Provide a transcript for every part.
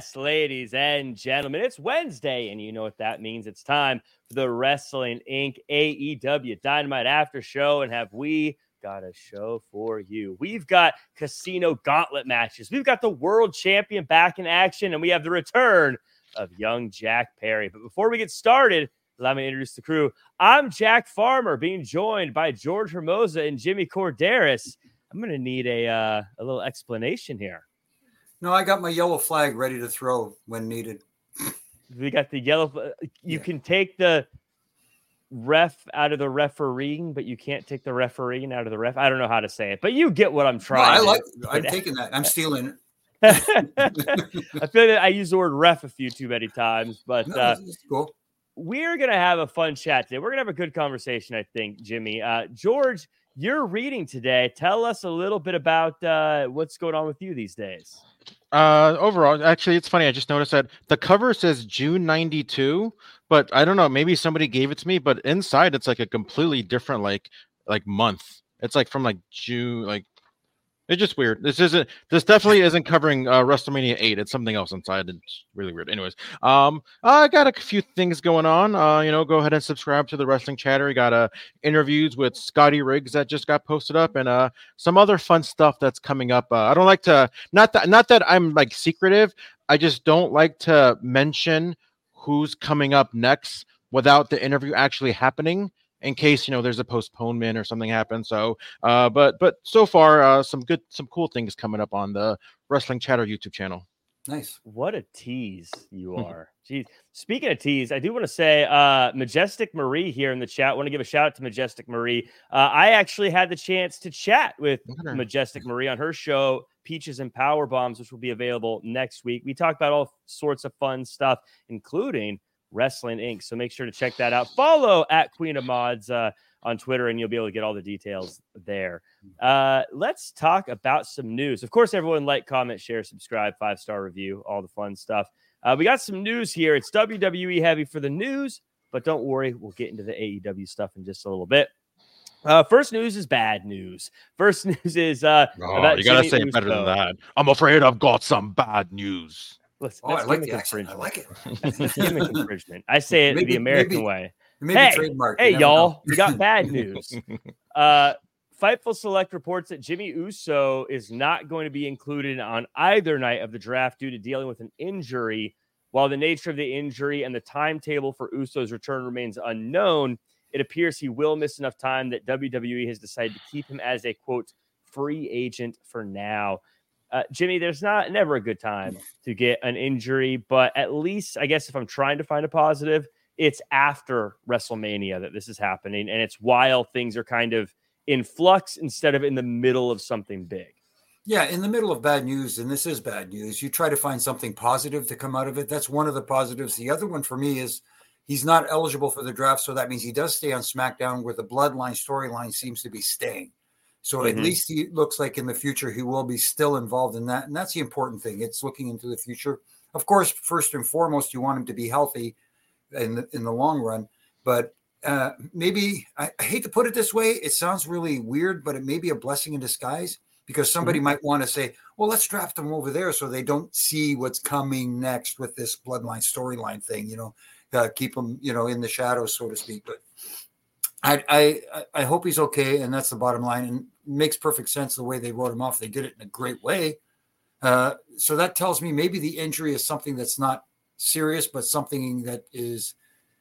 Yes, ladies and gentlemen, it's Wednesday, and you know what that means. It's time for the Wrestling Inc. AEW Dynamite After Show, and have we got a show for you. We've got casino gauntlet matches. We've got the world champion back in action, and we have the return of young Jack Perry. But before we get started, allow me to introduce the crew. I'm Jack Farmer, being joined by George Hermosa and Jimmy Corderas. I'm going to need a little explanation here. No, I got my yellow flag ready to throw when needed. We got the yellow. You can take the ref out of the refereeing, but you can't take the refereeing out of the ref. I don't know how to say it, but you get what I'm trying. I'm taking that. I'm stealing it. I feel that I use the word ref a few too many times, but cool. We're going to have a fun chat today. We're going to have a good conversation, I think, Jimmy. George, you're reading today. Tell us a little bit about what's going on with you these days. Overall, actually, it's funny. I just noticed that the cover says June 92, but I don't know. Maybe somebody gave it to me, but inside it's like a completely different like month. It's like from like June, like it's just weird. This definitely isn't covering WrestleMania 8. It's something else inside. It's really weird. Anyways, I got a few things going on. Go ahead and subscribe to the Wrestling Chatter. We got interviews with Scotty Riggs that just got posted up, and some other fun stuff that's coming up. I don't like to not that I'm like secretive. I just don't like to mention who's coming up next without the interview actually happening, in case there's a postponement or something happens. So but so far some cool things coming up on the Wrestling Chatter YouTube channel. Nice. What a tease you are. Jeez. Speaking of tease, I do want to say Majestic Marie here in the chat. I want to give a shout out to Majestic Marie. I actually had the chance to chat with Majestic Marie on her show Peaches and Power Bombs, which will be available next week. We talked about all sorts of fun stuff, including Wrestling Inc. So make sure to check that out. Follow at Queen of Mods on Twitter, and you'll be able to get all the details there. Let's talk about some news. Of course, everyone like, comment, share, subscribe, 5-star review, all the fun stuff. We got some news here. It's WWE heavy for the news, but don't worry, we'll get into the AEW stuff in just a little bit. First news is bad news. First news is about you gotta say it better than that. I'm afraid I've got some bad news. Listen, I like the accent. I like it. That's gimmick infringement. I say it the American way. Trademark. Hey, y'all, we got bad news. Fightful Select reports that Jimmy Uso is not going to be included on either night of the draft due to dealing with an injury. While the nature of the injury and the timetable for Uso's return remains unknown, it appears he will miss enough time that WWE has decided to keep him as a, quote, free agent for now. Jimmy, there's never a good time to get an injury, but at least, I guess, if I'm trying to find a positive, it's after WrestleMania that this is happening, and it's while things are kind of in flux instead of in the middle of something big. Yeah, in the middle of bad news, and this is bad news, you try to find something positive to come out of it. That's one of the positives. The other one for me is he's not eligible for the draft, so that means he does stay on SmackDown, where the Bloodline storyline seems to be staying. So at least he looks like in the future he will be still involved in that. And that's the important thing. It's looking into the future. Of course, first and foremost, you want him to be healthy in the long run. But maybe, I hate to put it this way, it sounds really weird, but it may be a blessing in disguise, because somebody might want to say, well, let's draft him over there so they don't see what's coming next with this Bloodline storyline thing, keep him, in the shadows, so to speak. But I hope he's okay, and that's the bottom line. And it makes perfect sense the way they wrote him off. They did it in a great way. So that tells me maybe the injury is something that's not serious, but something that is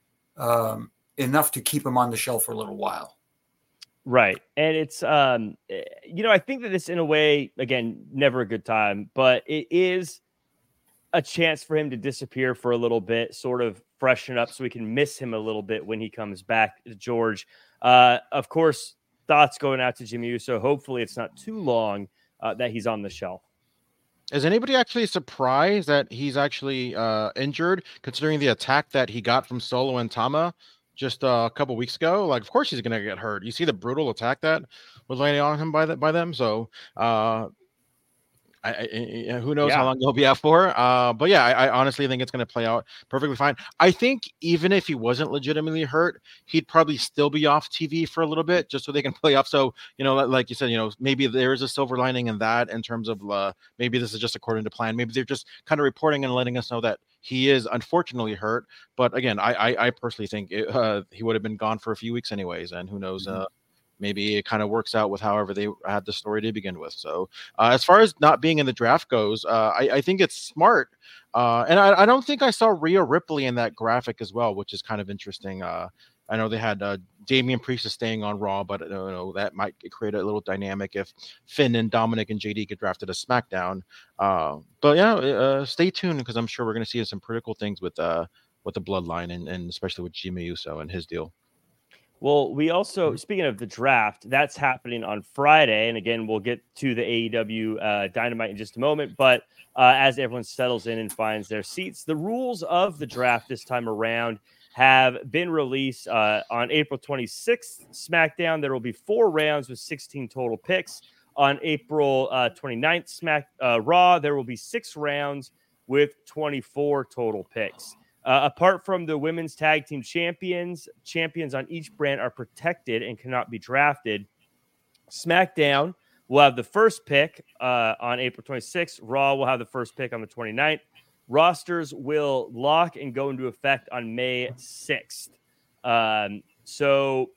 enough to keep him on the shelf for a little while. Right. And it's, I think that this, in a way, again, never a good time, but it is a chance for him to disappear for a little bit, sort of freshen up so we can miss him a little bit when he comes back, George. Of course, thoughts going out to Jimmy Uso. Hopefully it's not too long that he's on the shelf. Is anybody actually surprised that he's actually injured, considering the attack that he got from Solo and Tama just a couple weeks ago? Like, of course he's going to get hurt. You see the brutal attack that was laying on him by them. So Who knows how long he'll be out for? But yeah, I honestly think it's going to play out perfectly fine. I think even if he wasn't legitimately hurt, he'd probably still be off TV for a little bit just so they can play off. So, like you said, maybe there is a silver lining in that in terms of maybe this is just according to plan. Maybe they're just kind of reporting and letting us know that he is unfortunately hurt. But again, I personally think he would have been gone for a few weeks anyways. And who knows, maybe it kind of works out with however they had the story to begin with. So as far as not being in the draft goes, I think it's smart. And I don't think I saw Rhea Ripley in that graphic as well, which is kind of interesting. I know they had Damian Priest is staying on Raw, but that might create a little dynamic if Finn and Dominic and JD get drafted to SmackDown. But yeah, stay tuned because I'm sure we're going to see some pretty cool things with the Bloodline and especially with Jimmy Uso and his deal. Well, we also, speaking of the draft, that's happening on Friday. And again, we'll get to the AEW Dynamite in just a moment. But as everyone settles in and finds their seats, the rules of the draft this time around have been released on April 26th. SmackDown, there will be 4 rounds with 16 total picks. On April 29th, Raw, there will be 6 rounds with 24 total picks. Apart from the women's tag team champions on each brand are protected and cannot be drafted. SmackDown will have the first pick on April 26th. Raw will have the first pick on the 29th. Rosters will lock and go into effect on May 6th. So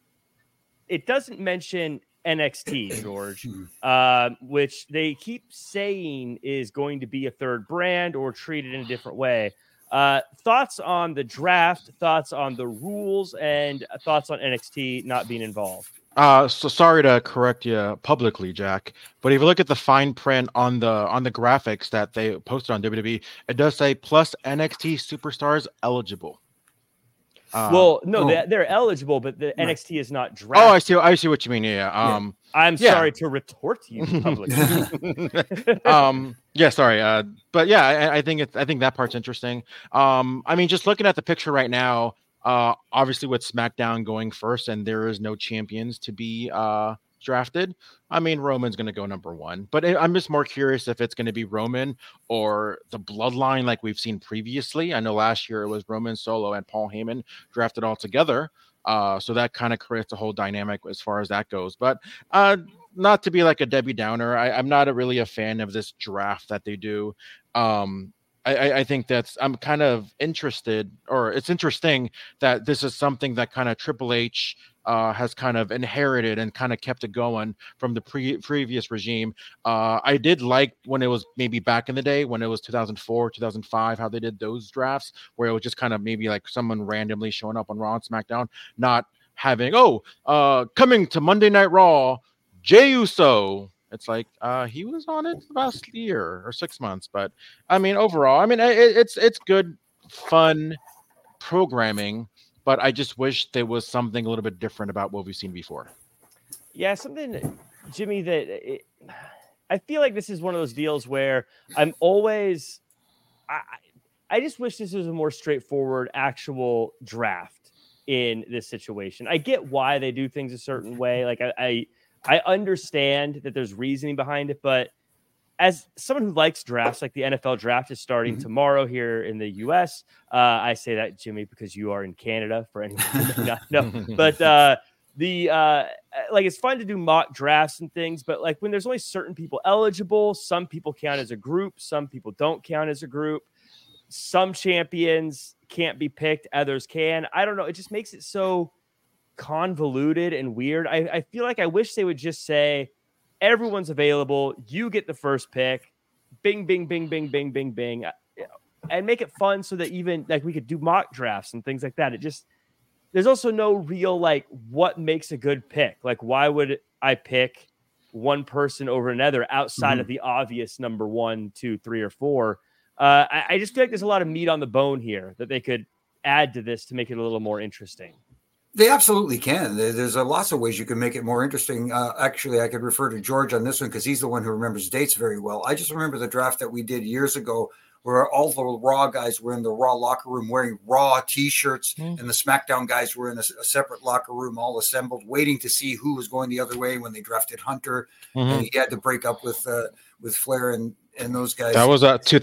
it doesn't mention NXT, George, which they keep saying is going to be a third brand or treated in a different way. Thoughts on the draft, thoughts on the rules, and thoughts on NXT not being involved? So sorry to correct you publicly, Jack, but if you look at the fine print on the graphics that they posted on WWE, it does say plus NXT superstars eligible. They're eligible, but the NXT is not drafted. Oh, I see what you mean. Yeah. I'm sorry to retort to you publicly. Yeah, sorry. But yeah, I think that part's interesting. I mean, just looking at the picture right now, obviously with SmackDown going first, and there is no champions to be drafted. I mean, Roman's going to go number 1, but I'm just more curious if it's going to be Roman or the Bloodline like we've seen previously. I know last year it was Roman Solo and Paul Heyman drafted all together. So that kind of creates a whole dynamic as far as that goes. But not to be like a Debbie Downer, I'm not really a fan of this draft that they do. I think I'm kind of interested, or it's interesting that this is something that kind of Triple H has kind of inherited and kind of kept it going from the previous regime. I did like when it was maybe back in the day when it was 2004, 2005, how they did those drafts where it was just kind of maybe like someone randomly showing up on Raw and SmackDown, not having, coming to Monday Night Raw, Jey Uso. It's like he was on it last year or 6 months, but I mean overall, I mean it's good, fun programming, but I just wish there was something a little bit different about what we've seen before. Yeah, something, Jimmy, I feel like this is one of those deals where I'm always I just wish this was a more straightforward actual draft in this situation. I get why they do things a certain way, like I understand that there's reasoning behind it, but as someone who likes drafts, like the NFL draft is starting tomorrow here in the U.S. I say that, Jimmy, because you are in Canada, for anyone who may not know. But it's fun to do mock drafts and things, but like when there's only certain people eligible, some people count as a group, some people don't count as a group. Some champions can't be picked, others can. I don't know. It just makes it so convoluted and weird. I feel like I wish they would just say everyone's available, you get the first pick, bing bing bing bing bing bing bing, and make it fun so that even like we could do mock drafts and things like that. There's also no real like what makes a good pick. Like why would I pick one person over another outside of the obvious number 1, 2, 3, or 4? I just feel like there's a lot of meat on the bone here that they could add to this to make it a little more interesting. They absolutely can. There's lots of ways you can make it more interesting. Actually, I could refer to George on this one because he's the one who remembers dates very well. I just remember the draft that we did years ago where all the Raw guys were in the Raw locker room wearing Raw T-shirts, and the SmackDown guys were in a separate locker room, all assembled, waiting to see who was going the other way when they drafted Hunter, and he had to break up with Flair and those guys. That was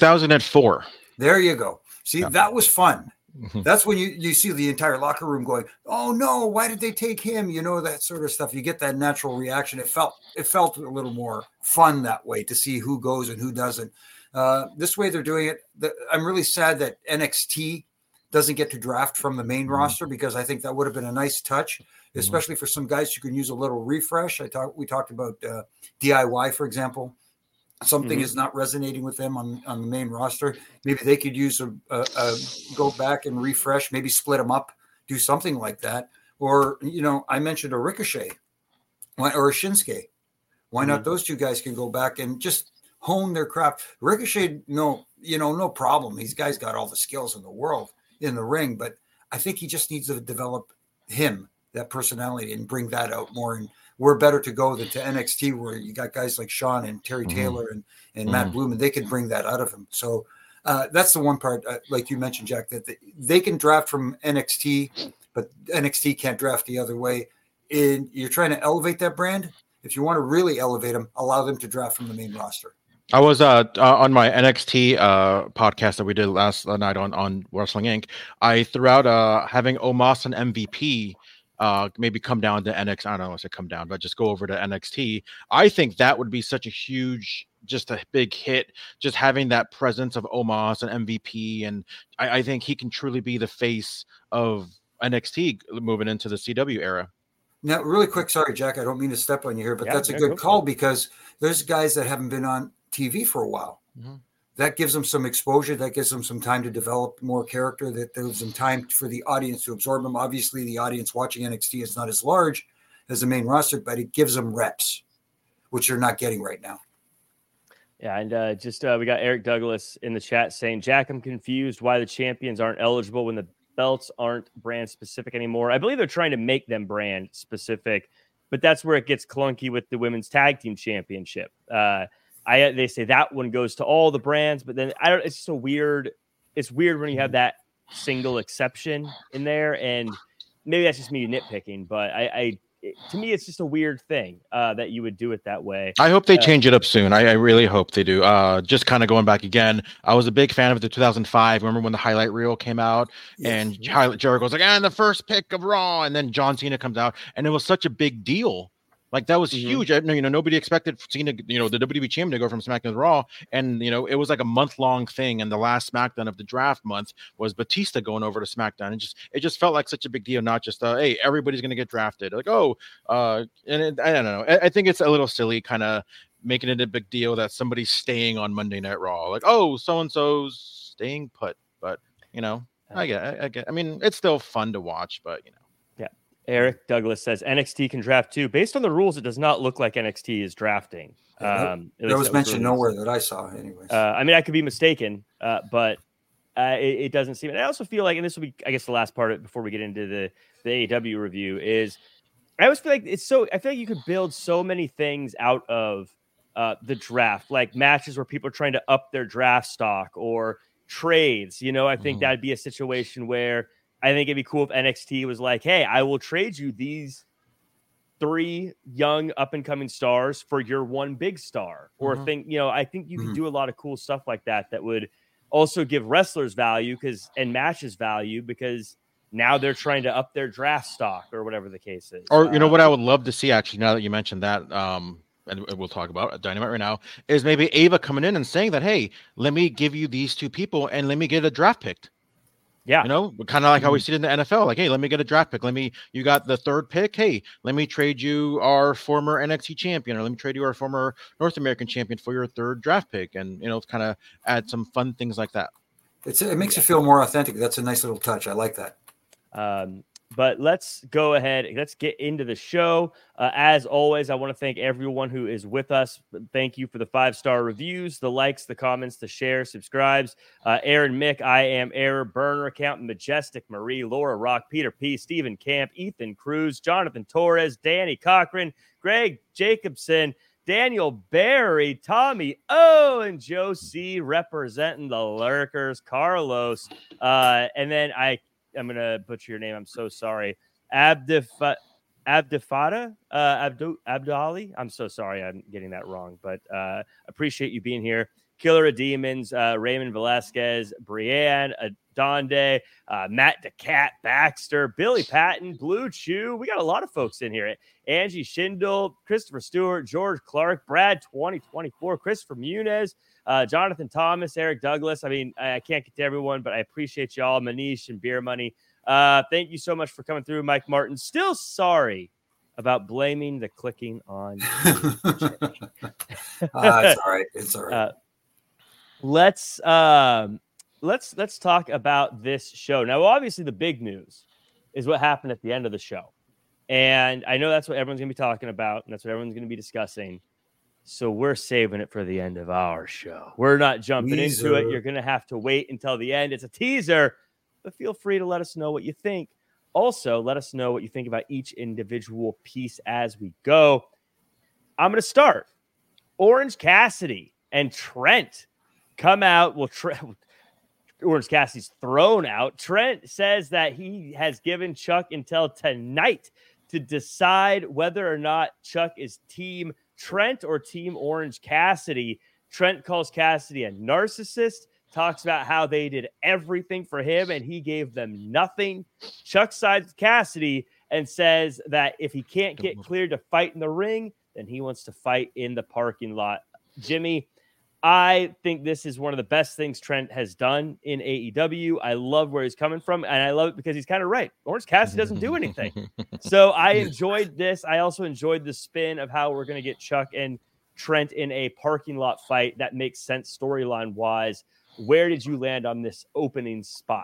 2004. There you go. See, that was fun. That's when you see the entire locker room going, "Oh no, why did they take him?" You know, that sort of stuff. You get that natural reaction. It felt a little more fun that way to see who goes and who doesn't. This way they're doing it. I'm really sad that NXT doesn't get to draft from the main roster, because I think that would have been a nice touch, especially for some guys who can use a little refresh. We talked about DIY, for example. Something is not resonating with them on the main roster. Maybe they could use a go back and refresh, maybe split them up, do something like that. Or, I mentioned a Ricochet or a Shinsuke. Why not those two guys can go back and just hone their craft? Ricochet, no problem. These guys got all the skills in the world in the ring, but I think he just needs to develop that personality, and bring that out more. And we're better to go than to NXT, where you got guys like Sean and Terry Taylor and Matt Bloom, and they can bring that out of him. So that's the one part, like you mentioned, Jack, that they can draft from NXT, but NXT can't draft the other way. And you're trying to elevate that brand. If you want to really elevate them, allow them to draft from the main roster. I was on my NXT podcast that we did last night on Wrestling Inc. I threw out having Omos and MVP maybe come down to NXT. I don't know if it come down, but just go over to NXT. I think that would be such a huge, just a big hit, just having that presence of Omos and MVP. And I think he can truly be the face of NXT moving into the CW era. Now, really quick, sorry, Jack, I don't mean to step on you here, but that's a good call, because there's guys that haven't been on TV for a while. That gives them some exposure. That gives them some time to develop more character. That gives them time for the audience to absorb them. Obviously, the audience watching NXT is not as large as the main roster, but it gives them reps, which you're not getting right now. Yeah, and we got Eric Douglas in the chat saying, Jack, I'm confused why the champions aren't eligible when the belts aren't brand specific anymore. I believe they're trying to make them brand specific, but that's where it gets clunky with the women's tag team championship. They say that one goes to all the brands, but then it's just weird. It's weird when you have that single exception in there, and maybe that's just me nitpicking, but to me, it's just a weird thing that you would do it that way. I hope they change it up soon. I really hope they do. Just kind of going back again, I was a big fan of the 2005. Remember when the highlight reel came out, and Jericho's like, and the first pick of Raw, and then John Cena comes out, and it was such a big deal. Like, that was huge. Nobody expected Cena, the WWE champion, to go from SmackDown to Raw. And, it was like a month-long thing. And the last SmackDown of the draft month was Batista going over to SmackDown. It just felt like such a big deal, not just, hey, everybody's going to get drafted. Like, I don't know. I think it's a little silly kind of making it a big deal that somebody's staying on Monday Night Raw. Like, so-and-so's staying put. But, I get. I mean, it's still fun to watch, but, Eric Douglas says NXT can draft too. Based on the rules, it does not look like NXT is drafting. That was mentioned nowhere that I saw anyways. I mean, I could be mistaken, but it doesn't seem. And I also feel like, and this will be, I guess, the last part of it before we get into the AEW review, is I always feel like I feel like you could build so many things out of the draft, like matches where people are trying to up their draft stock, or trades. I think that'd be a situation where I think it'd be cool if NXT was like, hey, I will trade you these 3 young up-and-coming stars for your one big star. Or I think you can do a lot of cool stuff like that would also give wrestlers value and matches value, because now they're trying to up their draft stock, or whatever the case is. Or, what I would love to see, actually, now that you mentioned that, and we'll talk about Dynamite right now, is maybe Ava coming in and saying that, hey, let me give you these 2 people and let me get a draft pick. Yeah. Kind of like how we see it in the NFL. Like, hey, let me get a draft pick. You got the 3rd pick. Hey, let me trade you our former NXT champion, or let me trade you our former North American champion for your 3rd draft pick. And, kind of add some fun things like that. It makes you feel more authentic. That's a nice little touch. I like that. But let's go ahead. Let's get into the show. As always, I want to thank everyone who is with us. Thank you for the 5-star reviews, the likes, the comments, the shares, subscribes. Aaron Mick, I Am Error, Burner Accountant, Majestic Marie, Laura Rock, Peter P, Stephen Camp, Ethan Cruz, Jonathan Torres, Danny Cochran, Greg Jacobson, Daniel Barry, Tommy O, and Joe C representing the Lurkers, Carlos. And then I'm going to butcher your name. I'm so sorry. Abdifada, Abdali. I'm so sorry. I'm getting that wrong, but appreciate you being here. Killer of Demons, Raymond Velasquez, Brienne, Adonde, Matt DeCat, Baxter, Billy Patton, Blue Chew. We got a lot of folks in here. Angie Schindel, Christopher Stewart, George Clark, Brad 2024, Christopher Muniz, Jonathan Thomas, Eric Douglas. I mean, I can't get to everyone, but I appreciate y'all. Manish and Beer Money. Thank you so much for coming through, Mike Martin. Still sorry about blaming the clicking on. It's all right. It's all right. Let's talk about this show. Now, obviously, the big news is what happened at the end of the show. And I know that's what everyone's going to be talking about, and that's what everyone's going to be discussing. So we're saving it for the end of our show. We're not jumping into it. You're going to have to wait until the end. It's a teaser, but feel free to let us know what you think. Also, let us know what you think about each individual piece as we go. I'm going to start. Orange Cassidy and Trent come out. Well, Orange Cassidy's thrown out. Trent says that he has given Chuck until tonight to decide whether or not Chuck is Team Trent or Team Orange Cassidy. Trent calls Cassidy a narcissist, talks about how they did everything for him and he gave them nothing. Chuck sides with Cassidy and says that if he can't get cleared to fight in the ring, then he wants to fight in the parking lot. Jimmy, I think this is one of the best things Trent has done in AEW. I love where he's coming from, and I love it because he's kind of right. Orange Cassidy doesn't do anything. So I enjoyed this. I also enjoyed the spin of how we're going to get Chuck and Trent in a parking lot fight. That makes sense storyline-wise. Where did you land on this opening spot?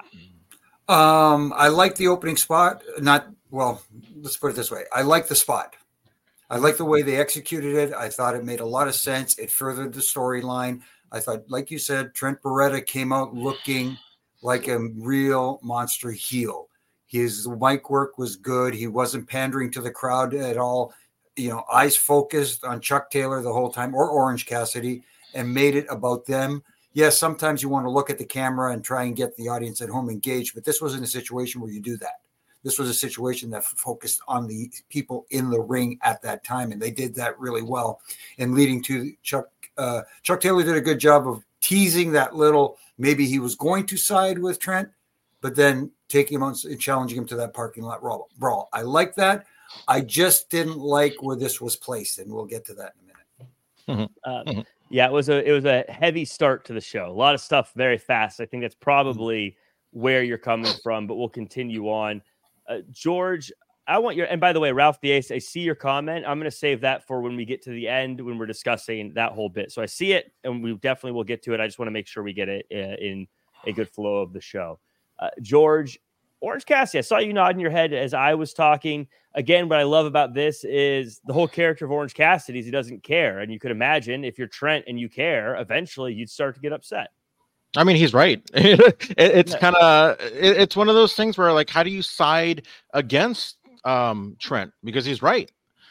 I like the opening spot. Let's put it this way. I like the spot. I like the way they executed it. I thought it made a lot of sense. It furthered the storyline. I thought, like you said, Trent Beretta came out looking like a real monster heel. His mic work was good. He wasn't pandering to the crowd at all. Eyes focused on Chuck Taylor the whole time, or Orange Cassidy, and made it about them. Yes, sometimes you want to look at the camera and try and get the audience at home engaged, but this wasn't a situation where you do that. This was a situation that focused on the people in the ring at that time, and they did that really well. And leading to Chuck Taylor did a good job of teasing that little, maybe he was going to side with Trent, but then taking him on and challenging him to that parking lot brawl. I like that. I just didn't like where this was placed, and we'll get to that in a minute. Yeah, it was a heavy start to the show. A lot of stuff very fast. I think that's probably where you're coming from, but we'll continue on. George, I want and by the way, Ralph the Ace, I see your comment. I'm going to save that for when we get to the end, when we're discussing that whole bit. So I see it, and we definitely will get to it. I just want to make sure we get it in a good flow of the show. George, Orange Cassidy, I saw you nodding your head as I was talking. Again, what I love about this is the whole character of Orange Cassidy is he doesn't care. And you could imagine if you're Trent and you care, eventually you'd start to get upset. I mean, he's right. It's kind of, it's one of those things where, like, how do you side against Trent? Because he's right.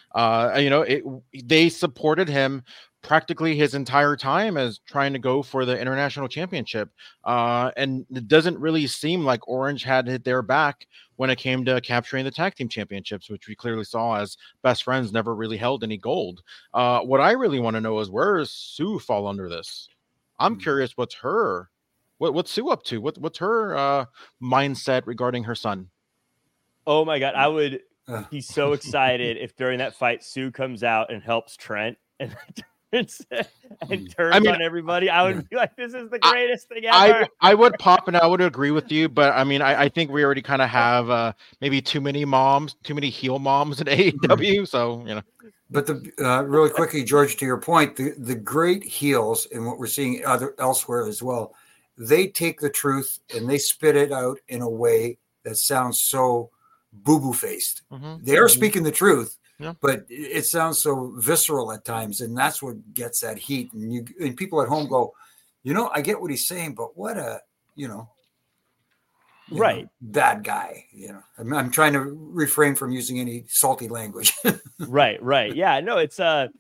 They supported him practically his entire time as trying to go for the international championship. And it doesn't really seem like Orange had their back when it came to capturing the tag team championships, which we clearly saw as best friends never really held any gold. What I really want to know is, where does Sue fall under this? I'm curious what's Sue up to? What's her mindset regarding her son? Oh my God. I would be so excited if during that fight, Sue comes out and helps Trent and turns on everybody. I would be like, this is the greatest thing ever. I would pop and I would agree with you, but I mean, I think we already kind of have maybe too many heel moms in AEW. So, But really quickly, George, to your point, the great heels and what we're seeing elsewhere as well, they take the truth and they spit it out in a way that sounds so boo-boo faced. Mm-hmm. They are speaking the truth, but it sounds so visceral at times, and that's what gets that heat. And people at home go, I get what he's saying, but what a. Right. Bad guy. I'm trying to refrain from using any salty language. Right. Yeah, no, it's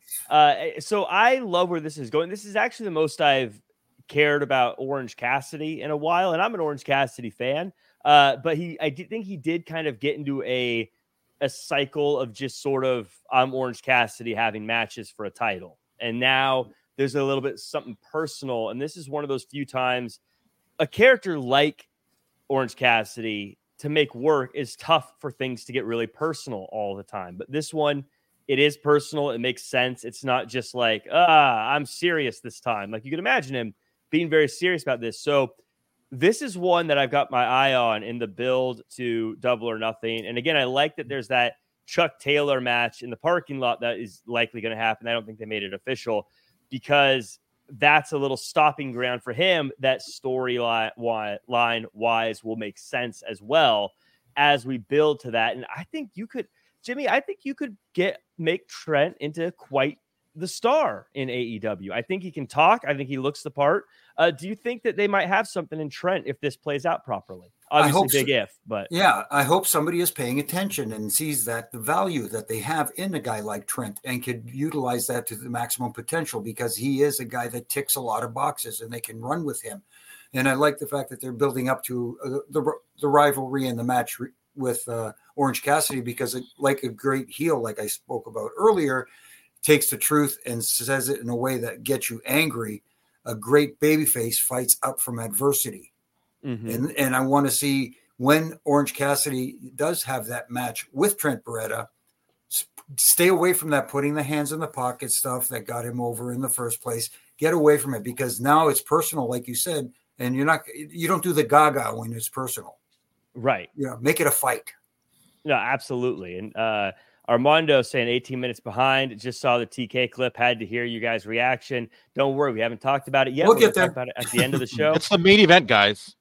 so I love where this is going. This is actually the most I've cared about Orange Cassidy in a while, and I'm an Orange Cassidy fan. But I did think he did kind of get into a cycle of just sort of Orange Cassidy having matches for a title. And now there's a little bit something personal, and this is one of those few times a character like Orange Cassidy to make work is tough for things to get really personal all the time. But this one, it is personal. It makes sense. It's not just like, I'm serious this time. Like you can imagine him being very serious about this. So this is one that I've got my eye on in the build to Double or Nothing. And again, I like that there's that Chuck Taylor match in the parking lot that is likely going to happen. I don't think they made it official because that's a little stopping ground for him. That storyline wise will make sense as well as we build to that. And I think you could, Jimmy, make Trent into quite the star in AEW. I think he can talk. I think he looks the part. Do you think that they might have something in Trent if this plays out properly? Obviously, big if, but yeah, I hope somebody is paying attention and sees that the value that they have in a guy like Trent and could utilize that to the maximum potential because he is a guy that ticks a lot of boxes and they can run with him. And I like the fact that they're building up to the rivalry in the match with Orange Cassidy because, like a great heel, like I spoke about earlier, takes the truth and says it in a way that gets you angry. A great babyface fights up from adversity. Mm-hmm. And I want to see when Orange Cassidy does have that match with Trent Beretta, stay away from that putting the hands in the pocket stuff that got him over in the first place. Get away from it because now it's personal, like you said, and you don't do the gaga when it's personal. Right. Make it a fight. No, absolutely. And Armando saying 18 minutes behind. Just saw the TK clip. Had to hear you guys' reaction. Don't worry, we haven't talked about it yet. We'll get there. Talk about it at the end of the show. It's the main event, guys.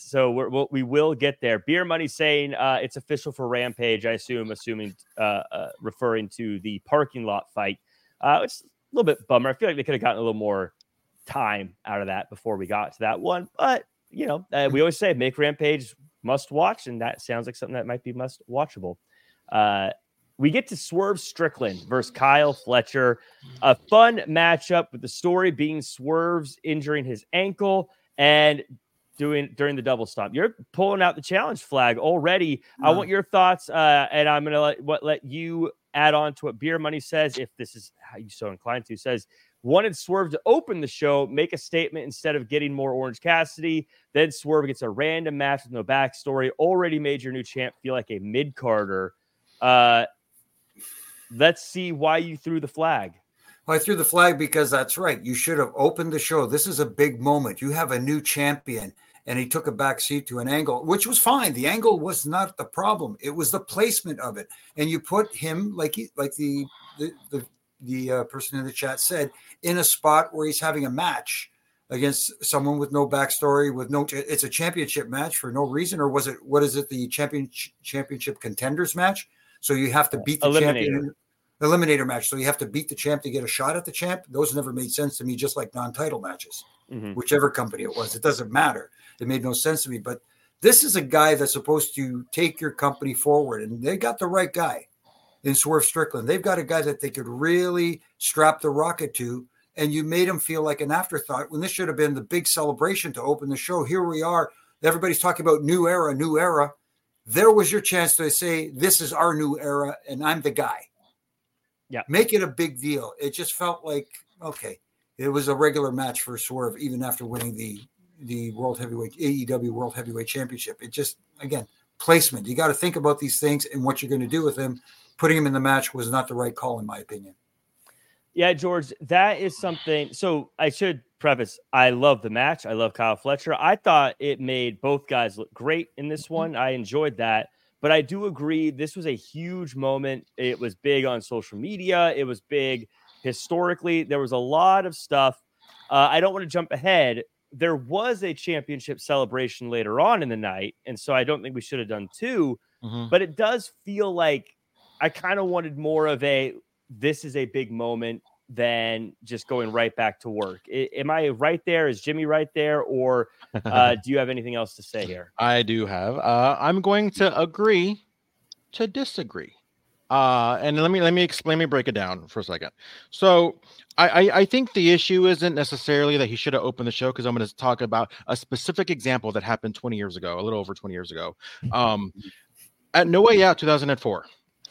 We will get there. Beer Money saying it's official for Rampage. I assuming referring to the parking lot fight. It's a little bit bummer. I feel like they could have gotten a little more time out of that before we got to that one. But we always say make Rampage must watch, and that sounds like something that might be must watchable. We get to Swerve Strickland versus Kyle Fletcher. A fun matchup with the story being Swerve's injuring his ankle and during the double stomp. You're pulling out the challenge flag already. No. I want your thoughts, and I'm going to let you add on to what Beer Money says, if this is how you so inclined to. Says, wanted Swerve to open the show, make a statement instead of getting more Orange Cassidy. Then Swerve gets a random match with no backstory. Already made your new champ feel like a mid-carder. Let's see why you threw the flag. Well, I threw the flag because that's right. You should have opened the show. This is a big moment. You have a new champion, and he took a back seat to an angle, which was fine. The angle was not the problem. It was the placement of it. And you put him, like the person in the chat said, in a spot where he's having a match against someone with no backstory, it's a championship match for no reason, or what is it, the championship contenders match? So you have to beat the champion. Eliminator match. So you have to beat the champ to get a shot at the champ. Those never made sense to me, just like non-title matches, whichever company it was. It doesn't matter. It made no sense to me. But this is a guy that's supposed to take your company forward, and they got the right guy in Swerve Strickland. They've got a guy that they could really strap the rocket to, and you made him feel like an afterthought when this should have been the big celebration to open the show. Here we are. Everybody's talking about new era, new era. There was your chance to say, this is our new era, and I'm the guy. Yeah. Make it a big deal. It just felt like, okay, it was a regular match for Swerve, even after winning the World Heavyweight, AEW World Heavyweight Championship. It just, again, placement. You got to think about these things and what you're going to do with him. Putting him in the match was not the right call, in my opinion. Yeah, George, that is something. So I should preface, I love the match. I love Kyle Fletcher. I thought it made both guys look great in this one. I enjoyed that. But I do agree, this was a huge moment. It was big on social media. It was big historically. There was a lot of stuff. I don't want to jump ahead. There was a championship celebration later on in the night, and so I don't think we should have done two. But it does feel like I kind of wanted more of this is a big moment. than just going right back to work. Am I right there? Is Jimmy right there? Or do you have anything else to say here? I do have. I'm going to agree to disagree. And let me break it down for a second. So I think the issue isn't necessarily that he should have opened the show, because I'm going to talk about a specific example that happened 20 years ago, a little over 20 years ago. At No Way Out 2004.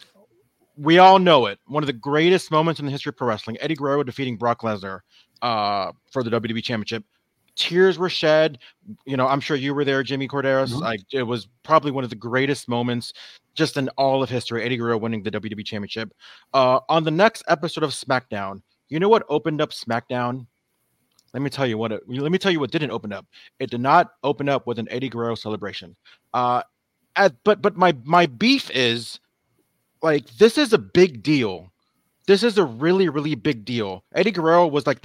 We all know it. One of the greatest moments in the history of pro wrestling. Eddie Guerrero defeating Brock Lesnar for the WWE Championship. Tears were shed. You know, I'm sure you were there, Jimmy Corderas. Mm-hmm. Like, it was probably one of the greatest moments just in all of history. Eddie Guerrero winning the WWE Championship. On the next episode of SmackDown, you know what opened up SmackDown? Let me tell you what didn't open up. It did not open up with an Eddie Guerrero celebration. But my beef is, like, this is a big deal. This is a really, really big deal. Eddie Guerrero was like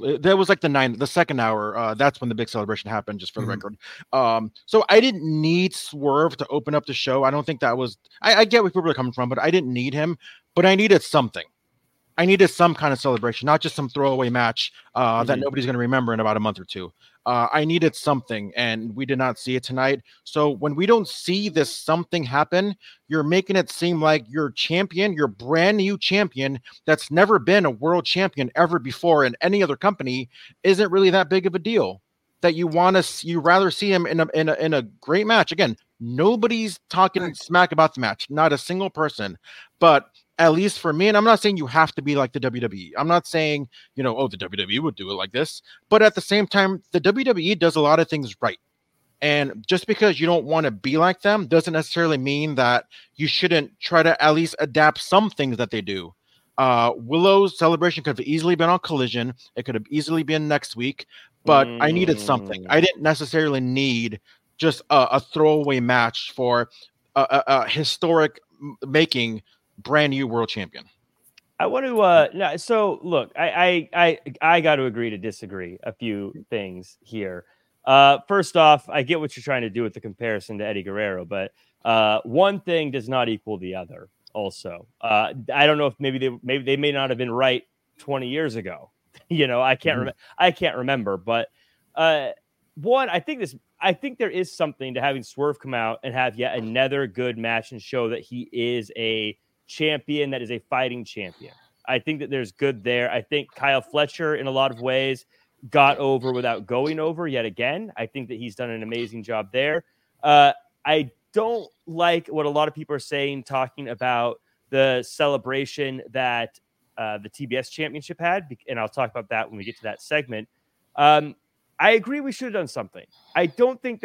the second hour. That's when the big celebration happened, just for the record. So I didn't need Swerve to open up the show. I don't think that was, I get where people are coming from, but I didn't need him, but I needed something. I needed some kind of celebration, not just some throwaway match that nobody's going to remember in about a month or two. I needed something, and we did not see it tonight. So when we don't see this something happen, you're making it seem like your champion, your brand new champion that's never been a world champion ever before in any other company, isn't really that big of a deal. That you rather see him in a great match. Again, nobody's talking smack about the match, not a single person. But at least for me, and I'm not saying you have to be like the WWE. I'm not saying, the WWE would do it like this. But at the same time, the WWE does a lot of things right. And just because you don't want to be like them doesn't necessarily mean that you shouldn't try to at least adapt some things that they do. Willow's celebration could have easily been on Collision. It could have easily been next week. But I needed something. I didn't necessarily need just a throwaway match for a historic making brand new world champion. I want to so look, I got to agree to disagree a few things here. First off, I get what you're trying to do with the comparison to Eddie Guerrero, but one thing does not equal the other. Also, I don't know if maybe they may not have been right 20 years ago. I can't remember, but one, I think there is something to having Swerve come out and have yet another good match and show that he is a champion, that is a fighting champion. I think that there's good there. I think Kyle Fletcher, in a lot of ways, got over without going over yet again. I think that he's done an amazing job there. I don't like what a lot of people are saying, talking about the celebration that the TBS championship had, and I'll talk about that when we get to that segment. I agree we should have done something. I don't think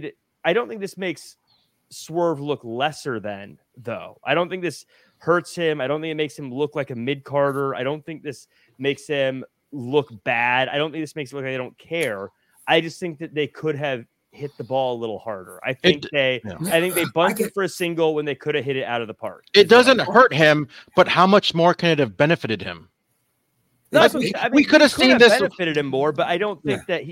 this makes Swerve look lesser than, though. I don't think this hurts him. I don't think it makes him look like a mid-carder. I don't think this makes him look bad. I don't think this makes it look like they don't care. I just think that they could have hit the ball a little harder. I think they bunted for a single when they could have hit it out of the park. It doesn't hurt him, but how much more can it have benefited him? We could have seen this benefited him more, but I don't think that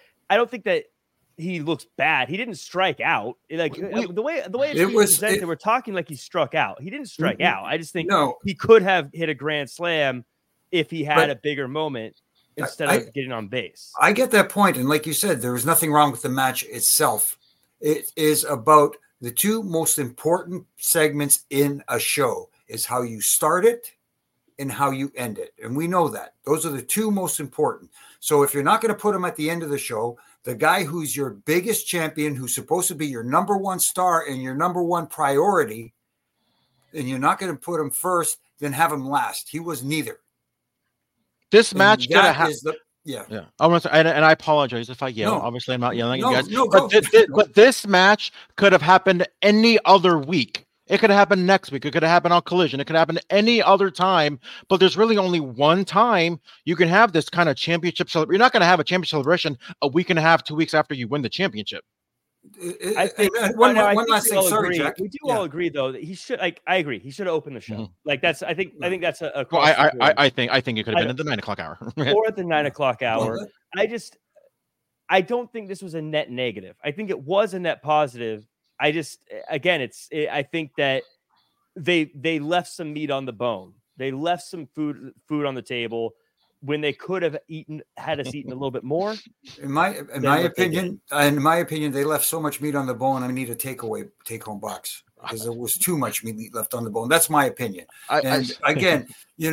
he looks bad. He didn't strike out. Like the way it's presented, we're talking like he struck out. He didn't strike out. I just think he could have hit a grand slam if he had a bigger moment instead of getting on base. I get that point, and like you said, there was nothing wrong with the match itself. It is about the two most important segments in a show: is how you start it and how you end it. And we know that. Those are the two most important. So if you're not going to put them at the end of the show, the guy who's your biggest champion, who's supposed to be your number one star and your number one priority, and you're not going to put him first, then have him last. He was neither. This match could have happened. Yeah. I want to say, and I apologize if I yell. Obviously, I'm not yelling at you guys. But this match could have happened any other week. It could have happened next week. It could have happened on Collision. It could happen any other time. But there's really only one time you can have this kind of championship celebration. You're not going to have a championship celebration a week and a half, 2 weeks after you win the championship. I think one last thing. Sorry, Jack. We do all agree, though, that he should. I agree. He should have opened the show. Mm-hmm. Like that's. I think that's a. Well, I think it could have been at the 9 o'clock hour or at the 9 o'clock hour. I don't think this was a net negative. I think it was a net positive. I think that they left some meat on the bone. They left some food on the table. when they could have had us eaten a little bit more. In my opinion, they left so much meat on the bone. I need a take home box because there was too much meat left on the bone. That's my opinion. Again,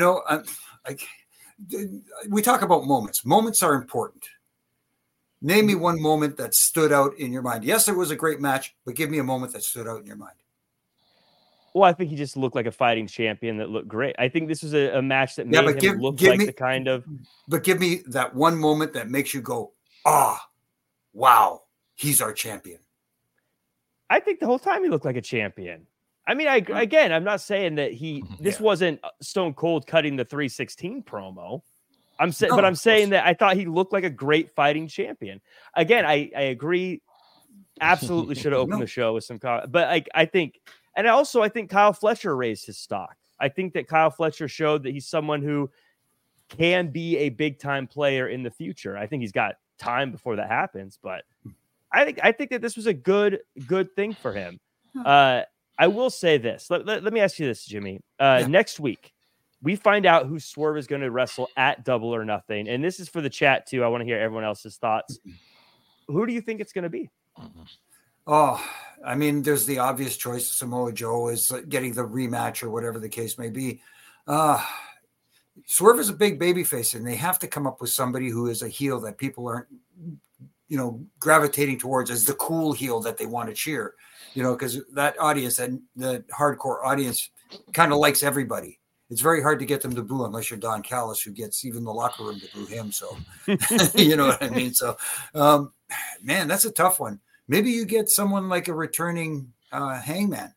we talk about moments. Moments are important. Name me one moment that stood out in your mind. Yes, it was a great match, but give me a moment that stood out in your mind. Well, I think he just looked like a fighting champion that looked great. I think this was a match that made him look like the kind of. But give me that one moment that makes you go, wow, he's our champion. I think the whole time he looked like a champion. I mean, I'm not saying that this wasn't Stone Cold cutting the 316 promo. I'm saying that I thought he looked like a great fighting champion. Again, I agree. Absolutely should have opened the show with some, but I think Kyle Fletcher raised his stock. I think that Kyle Fletcher showed that he's someone who can be a big time player in the future. I think he's got time before that happens, but I think that this was a good thing for him. I will say this. Let me ask you this, Jimmy. Next week, we find out who Swerve is going to wrestle at Double or Nothing. And this is for the chat, too. I want to hear everyone else's thoughts. Who do you think it's going to be? Oh, I mean, there's the obvious choice. Samoa Joe is getting the rematch or whatever the case may be. Swerve is a big babyface, and they have to come up with somebody who is a heel that people aren't, gravitating towards as the cool heel that they want to cheer, because that audience and the hardcore audience kind of likes everybody. It's very hard to get them to boo unless you're Don Callis, who gets even the locker room to boo him. So, you know what I mean? So, man, that's a tough one. Maybe you get someone like a returning Hangman.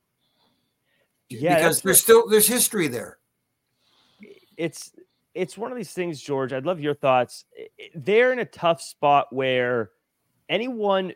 Yeah, because there's history there. It's one of these things, George. I'd love your thoughts. They're in a tough spot where anyone,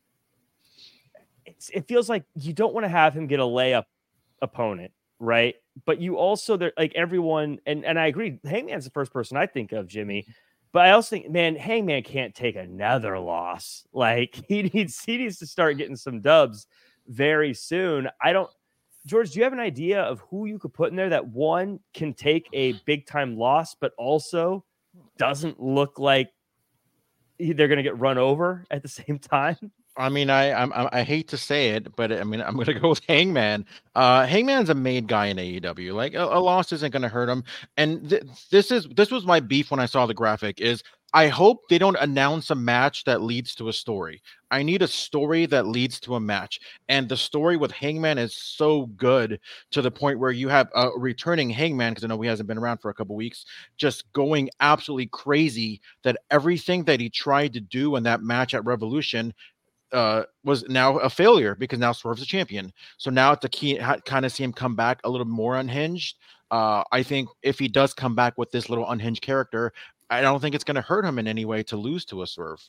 it feels like you don't want to have him get a layup opponent, right? But you also, like everyone, and I agree, Hangman's the first person I think of, Jimmy. But I also think, man, Hangman can't take another loss. Like he needs to start getting some dubs very soon. George, do you have an idea of who you could put in there that one can take a big time loss, but also doesn't look like they're going to get run over at the same time? I mean, I hate to say it, but I mean, I'm going to go with Hangman. Hangman's a made guy in AEW. Like a loss isn't going to hurt him. And this was my beef when I saw the graphic. Is I hope they don't announce a match that leads to a story. I need a story that leads to a match. And the story with Hangman is so good to the point where you have a returning Hangman, because I know he hasn't been around for a couple weeks, just going absolutely crazy that everything that he tried to do in that match at Revolution was now a failure because now Swerve's a champion. So now it's a key kind of see him come back a little more unhinged. I think if he does come back with this little unhinged character, I don't think it's going to hurt him in any way to lose to a Swerve.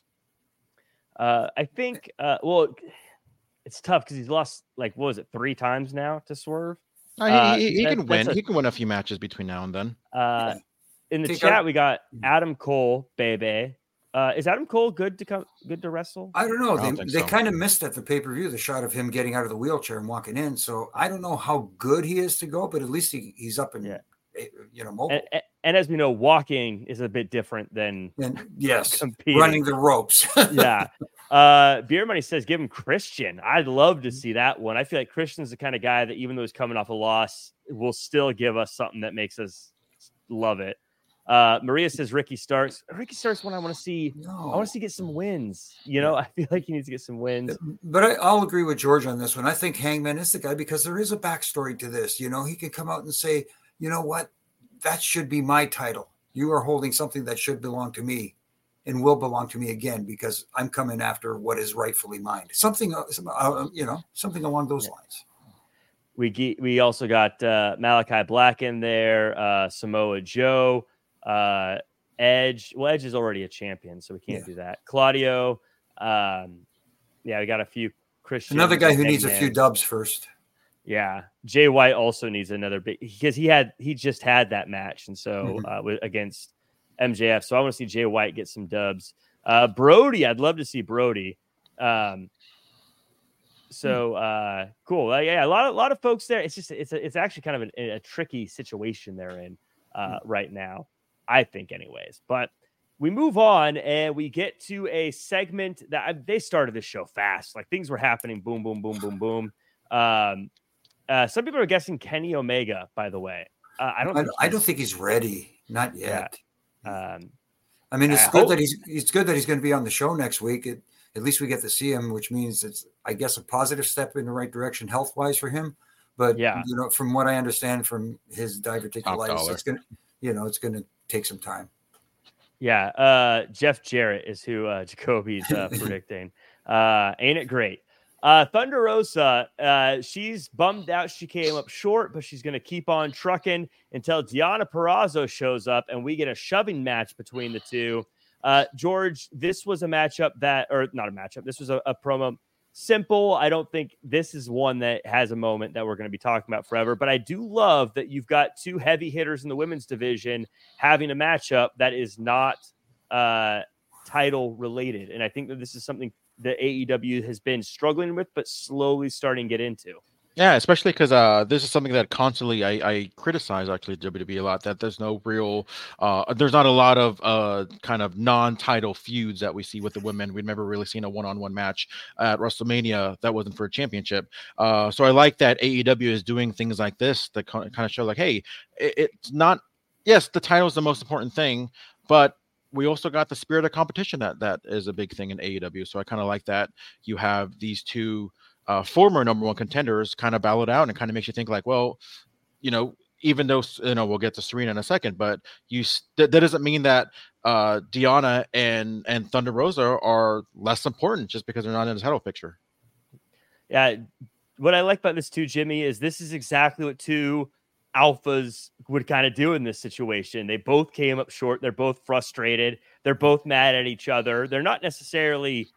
I think, it's tough because he's lost, like, what was it, 3 times now to Swerve? He can win. He can win a few matches between now and then. In the chat, we got Adam Cole, Bebe. Is Adam Cole good to wrestle? I don't know. They kind of missed at the pay-per-view the shot of him getting out of the wheelchair and walking in. So I don't know how good he is to go, but at least he's up and mobile. And as we know, walking is a bit different than competing. Running the ropes. Yeah. Beer Money says give him Christian. I'd love to see that one. I feel like Christian's the kind of guy that even though he's coming off a loss, will still give us something that makes us love it. Maria says Ricky Starks. Ricky Starks one I want to see. I want to see get some wins. I feel like he needs to get some wins. But I'll agree with George on this one. I think Hangman is the guy because there is a backstory to this. He can come out and say, you know what, that should be my title. You are holding something that should belong to me and will belong to me again because I'm coming after what is rightfully mine. Something along those lines. We also got Malachi Black in there, Samoa Joe. Edge. Well, Edge is already a champion, so we can't do that. Claudio. We got a few Christian. Another guy who needs a few dubs first. Yeah. Jay White also needs another big because he just had that match, and so against MJF. So I want to see Jay White get some dubs. Brody, I'd love to see Brody. Cool. A lot of folks there. It's just it's actually kind of a tricky situation they're in right now. I think anyways. But we move on and we get to a segment that they started this show fast. Like things were happening. Boom, boom, boom, boom, boom. Some people are guessing Kenny Omega, by the way. I don't think he's ready. Not yet. Yeah. I mean, it's good that he's good that he's going to be on the show next week. At least we get to see him, which means it's, I guess, a positive step in the right direction health wise for him. But from what I understand from his diverticulitis, it's going to take some time. Yeah, Jeff Jarrett is who Jacoby's predicting. Ain't it great? Thunder Rosa, she's bummed out she came up short, but she's going to keep on trucking until Deonna Purrazzo shows up and we get a shoving match between the two. George, this was a matchup not a matchup. This was a promo. Simple. I don't think this is one that has a moment that we're going to be talking about forever, but I do love that you've got two heavy hitters in the women's division having a matchup that is not title related. And I think that this is something that AEW has been struggling with, but slowly starting to get into. Yeah, especially because this is something that constantly I criticize actually WWE a lot, that there's no real, there's not a lot of kind of non-title feuds that we see with the women. We've never really seen a one-on-one match at WrestleMania that wasn't for a championship. So I like that AEW is doing things like this that kind of show like, hey, it's not, yes, the title is the most important thing, but we also got the spirit of competition that is a big thing in AEW. So I kind of like that you have these two former number one contenders kind of battle it out, and it kind of makes you think like, well, even though, we'll get to Serena in a second, but that doesn't mean that Deonna and Thunder Rosa are less important just because they're not in the title picture. Yeah. What I like about this too, Jimmy, is this is exactly what two alphas would kind of do in this situation. They both came up short. They're both frustrated. They're both mad at each other. They're not necessarily,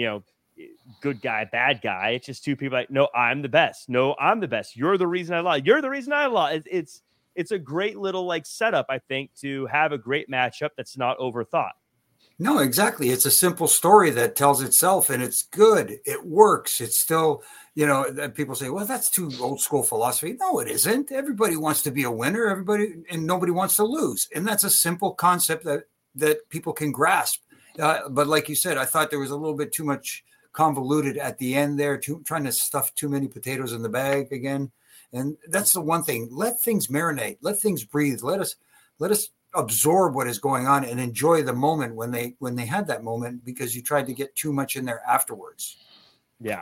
good guy, bad guy. It's just two people like, no, I'm the best. No, I'm the best. You're the reason I lost. You're the reason I lost. It's a great little like setup, I think, to have a great matchup that's not overthought. No, exactly. It's a simple story that tells itself, and it's good. It works. It's still, people say, well, that's too old school philosophy. No, it isn't. Everybody wants to be a winner. And nobody wants to lose. And that's a simple concept that people can grasp. But like you said, I thought there was a little bit too much convoluted at the end there, trying to stuff too many potatoes in the bag again. And that's the one thing. Let things marinate. Let things breathe. Let us absorb what is going on and enjoy the moment when they had that moment, because you tried to get too much in there afterwards. Yeah.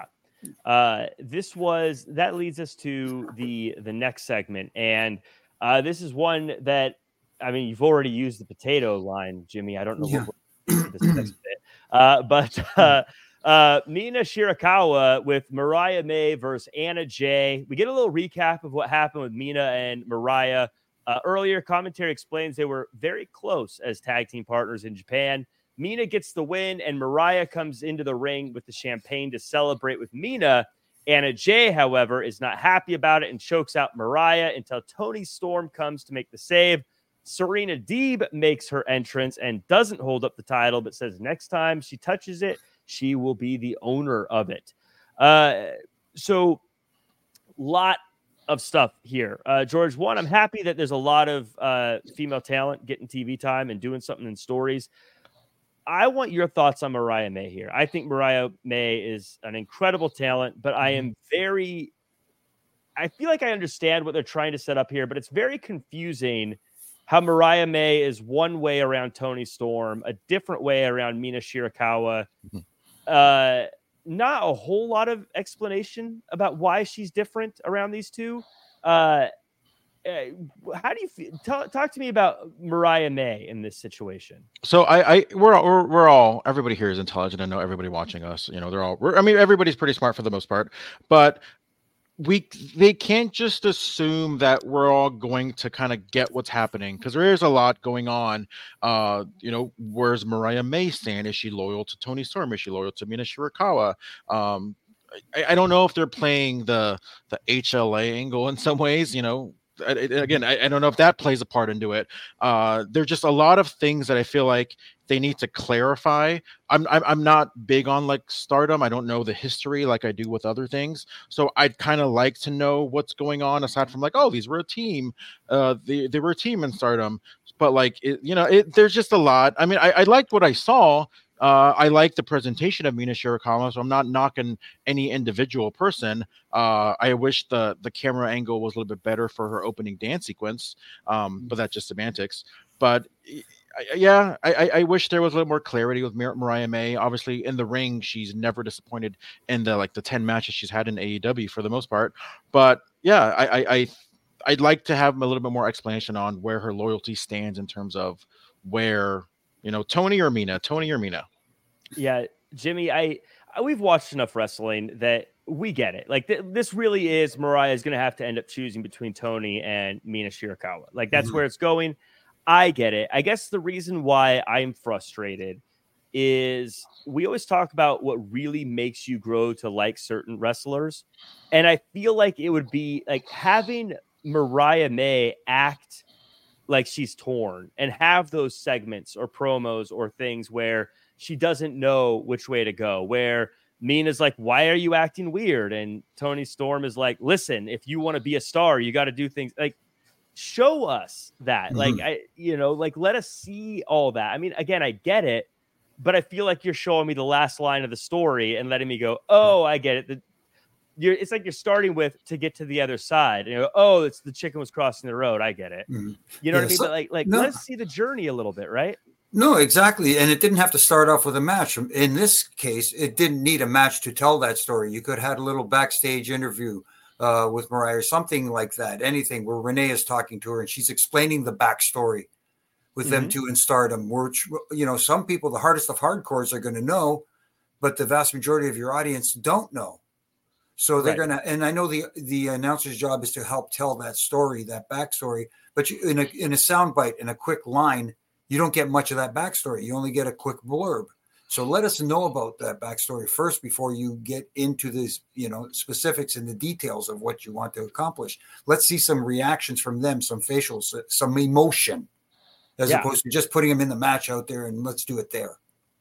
That leads us to the next segment. And this is one that, I mean, you've already used the potato line, Jimmy. I don't know what this next bit. But Mina Shirakawa with Mariah May versus Anna Jay. We get a little recap of what happened with Mina and Mariah. Earlier, commentary explains they were very close as tag team partners in Japan. Mina gets the win, and Mariah comes into the ring with the champagne to celebrate with Mina. Anna Jay, however, is not happy about it and chokes out Mariah until Toni Storm comes to make the save. Serena Deeb makes her entrance and doesn't hold up the title, but says next time she touches it, she will be the owner of it. So, lot of stuff here. George, one, I'm happy that there's a lot of female talent getting TV time and doing something in stories. I want your thoughts on Mariah May here. I think Mariah May is an incredible talent, but I feel like I understand what they're trying to set up here, but it's very confusing how Mariah May is one way around Toni Storm, a different way around Mina Shirakawa. Not a whole lot of explanation about why she's different around these two. How do you feel? Talk to me about Mariah May in this situation. So we're all, everybody here is intelligent. I know everybody watching us, everybody's pretty smart for the most part, but they can't just assume that we're all going to kind of get what's happening, because there is a lot going on. Where's Mariah May stand? Is she loyal to Toni Storm? Is she loyal to Mina Shirakawa? I don't know if they're playing the HLA angle in some ways. again, I don't know if that plays a part into it. There's just a lot of things that I feel like they need to clarify. I'm not big on like Stardom. I don't know the history like I do with other things. So I'd kind of like to know what's going on aside from like, oh, these were a team. They were a team in Stardom. But like, there's just a lot. I mean, I liked what I saw. I like the presentation of Mina Shirakawa, so I'm not knocking any individual person. I wish the camera angle was a little bit better for her opening dance sequence, but that's just semantics. But I wish there was a little more clarity with Mariah May. Obviously, in the ring, she's never disappointed in the 10 matches she's had in AEW for the most part. But yeah, I'd like to have a little bit more explanation on where her loyalty stands in terms of where. Tony or Mina. Yeah, Jimmy, we've watched enough wrestling that we get it. Like this really is Mariah is going to have to end up choosing between Tony and Mina Shirakawa. Like that's where it's going. I get it. I guess the reason why I'm frustrated is we always talk about what really makes you grow to like certain wrestlers. And I feel like it would be like having Mariah May act like she's torn and have those segments or promos or things where she doesn't know which way to go, where Mina's like, why are you acting weird? And Tony Storm is like, listen, if you want to be a star, you got to do things like show us that. Like, let us see all that. I mean, again, I get it, but I feel like you're showing me the last line of the story and letting me go, oh, I get it. It's like you're starting with to get to the other side. And oh, it's the chicken was crossing the road. I get it. You know what I mean? But like no. Let's see the journey a little bit, right? No, exactly. And it didn't have to start off with a match. In this case, it didn't need a match to tell that story. You could have had a little backstage interview with Mariah or something like that. Anything where Renee is talking to her and she's explaining the backstory with them two in Stardom. Which, some people, the hardest of hardcores, are going to know, but the vast majority of your audience don't know. So they're going to, and I know the announcer's job is to help tell that story, that backstory, but in a soundbite, in a quick line, you don't get much of that backstory. You only get a quick blurb. So let us know about that backstory first before you get into this, specifics and the details of what you want to accomplish. Let's see some reactions from them, some facials, some emotion, as opposed to just putting them in the match out there and let's do it there.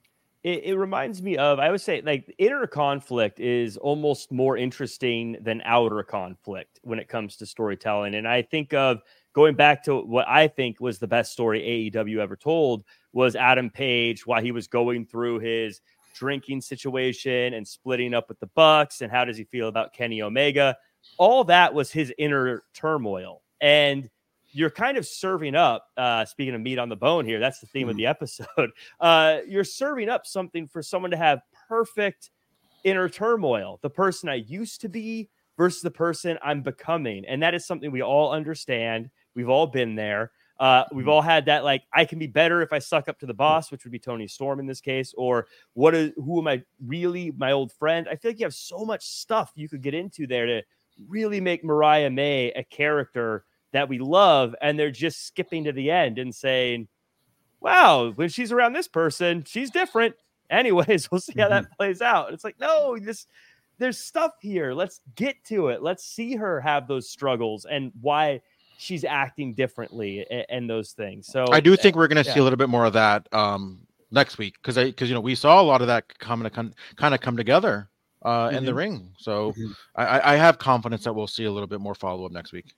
It reminds me of, I would say, like inner conflict is almost more interesting than outer conflict when it comes to storytelling. And I think of going back to what I think was the best story AEW ever told was Adam Page, while he was going through his drinking situation and splitting up with the Bucks. And how does he feel about Kenny Omega? All that was his inner turmoil. And you're kind of serving up, speaking of meat on the bone here, that's the theme of the episode. You're serving up something for someone to have perfect inner turmoil. The person I used to be versus the person I'm becoming. And that is something we all understand. We've all been there. We've all had that, like, I can be better if I suck up to the boss, which would be Tony Storm in this case, or who am I really, my old friend? I feel like you have so much stuff you could get into there to really make Mariah May a character that we love, and they're just skipping to the end and saying, wow, when she's around this person, she's different. Anyways, we'll see how that plays out. And it's like, no, there's stuff here. Let's get to it. Let's see her have those struggles and why she's acting differently and those things. So I do think we're going to see a little bit more of that next week because we saw a lot of that kind of come together in the ring. So I have confidence that we'll see a little bit more follow-up next week.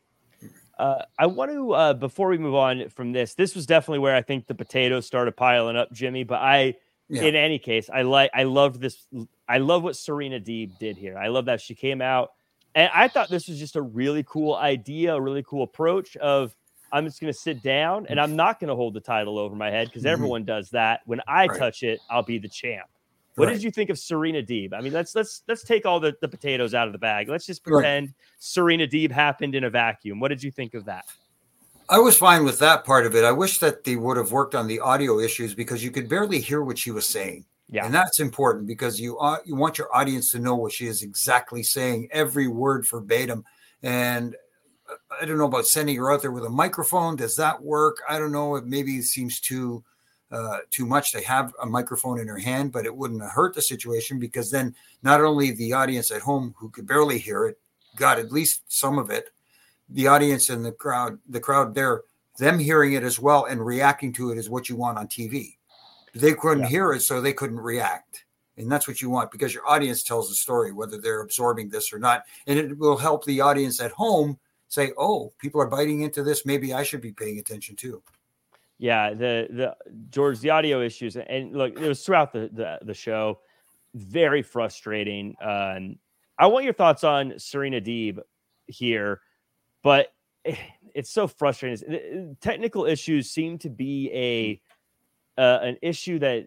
I want to, before we move on from this was definitely where I think the potatoes started piling up, Jimmy. But in any case, I loved this. I love what Serena Deeb did here. I love that she came out, and I thought this was just a really cool idea, a really cool approach of, I'm just going to sit down and I'm not going to hold the title over my head because everyone does that. When I touch it, I'll be the champ. What did you think of Serena Deeb? I mean, let's take all the potatoes out of the bag. Let's just pretend Serena Deeb happened in a vacuum. What did you think of that? I was fine with that part of it. I wish that they would have worked on the audio issues because you could barely hear what she was saying. Yeah. And that's important because you want your audience to know what she is exactly saying, every word verbatim. And I don't know about sending her out there with a microphone. Does that work? I don't know. Maybe it seems too much to have a microphone in her hand, but it wouldn't hurt the situation because then not only the audience at home who could barely hear it got at least some of it, the audience and the crowd there, them hearing it as well and reacting to it is what you want on TV. They couldn't hear it, so they couldn't react. And that's what you want, because your audience tells the story, whether they're absorbing this or not. And it will help the audience at home say, oh, people are biting into this. Maybe I should be paying attention too. Yeah, the George, the audio issues, and look, it was throughout the show, very frustrating. I want your thoughts on Serena Deeb here, but it's so frustrating. Technical issues seem to be an issue that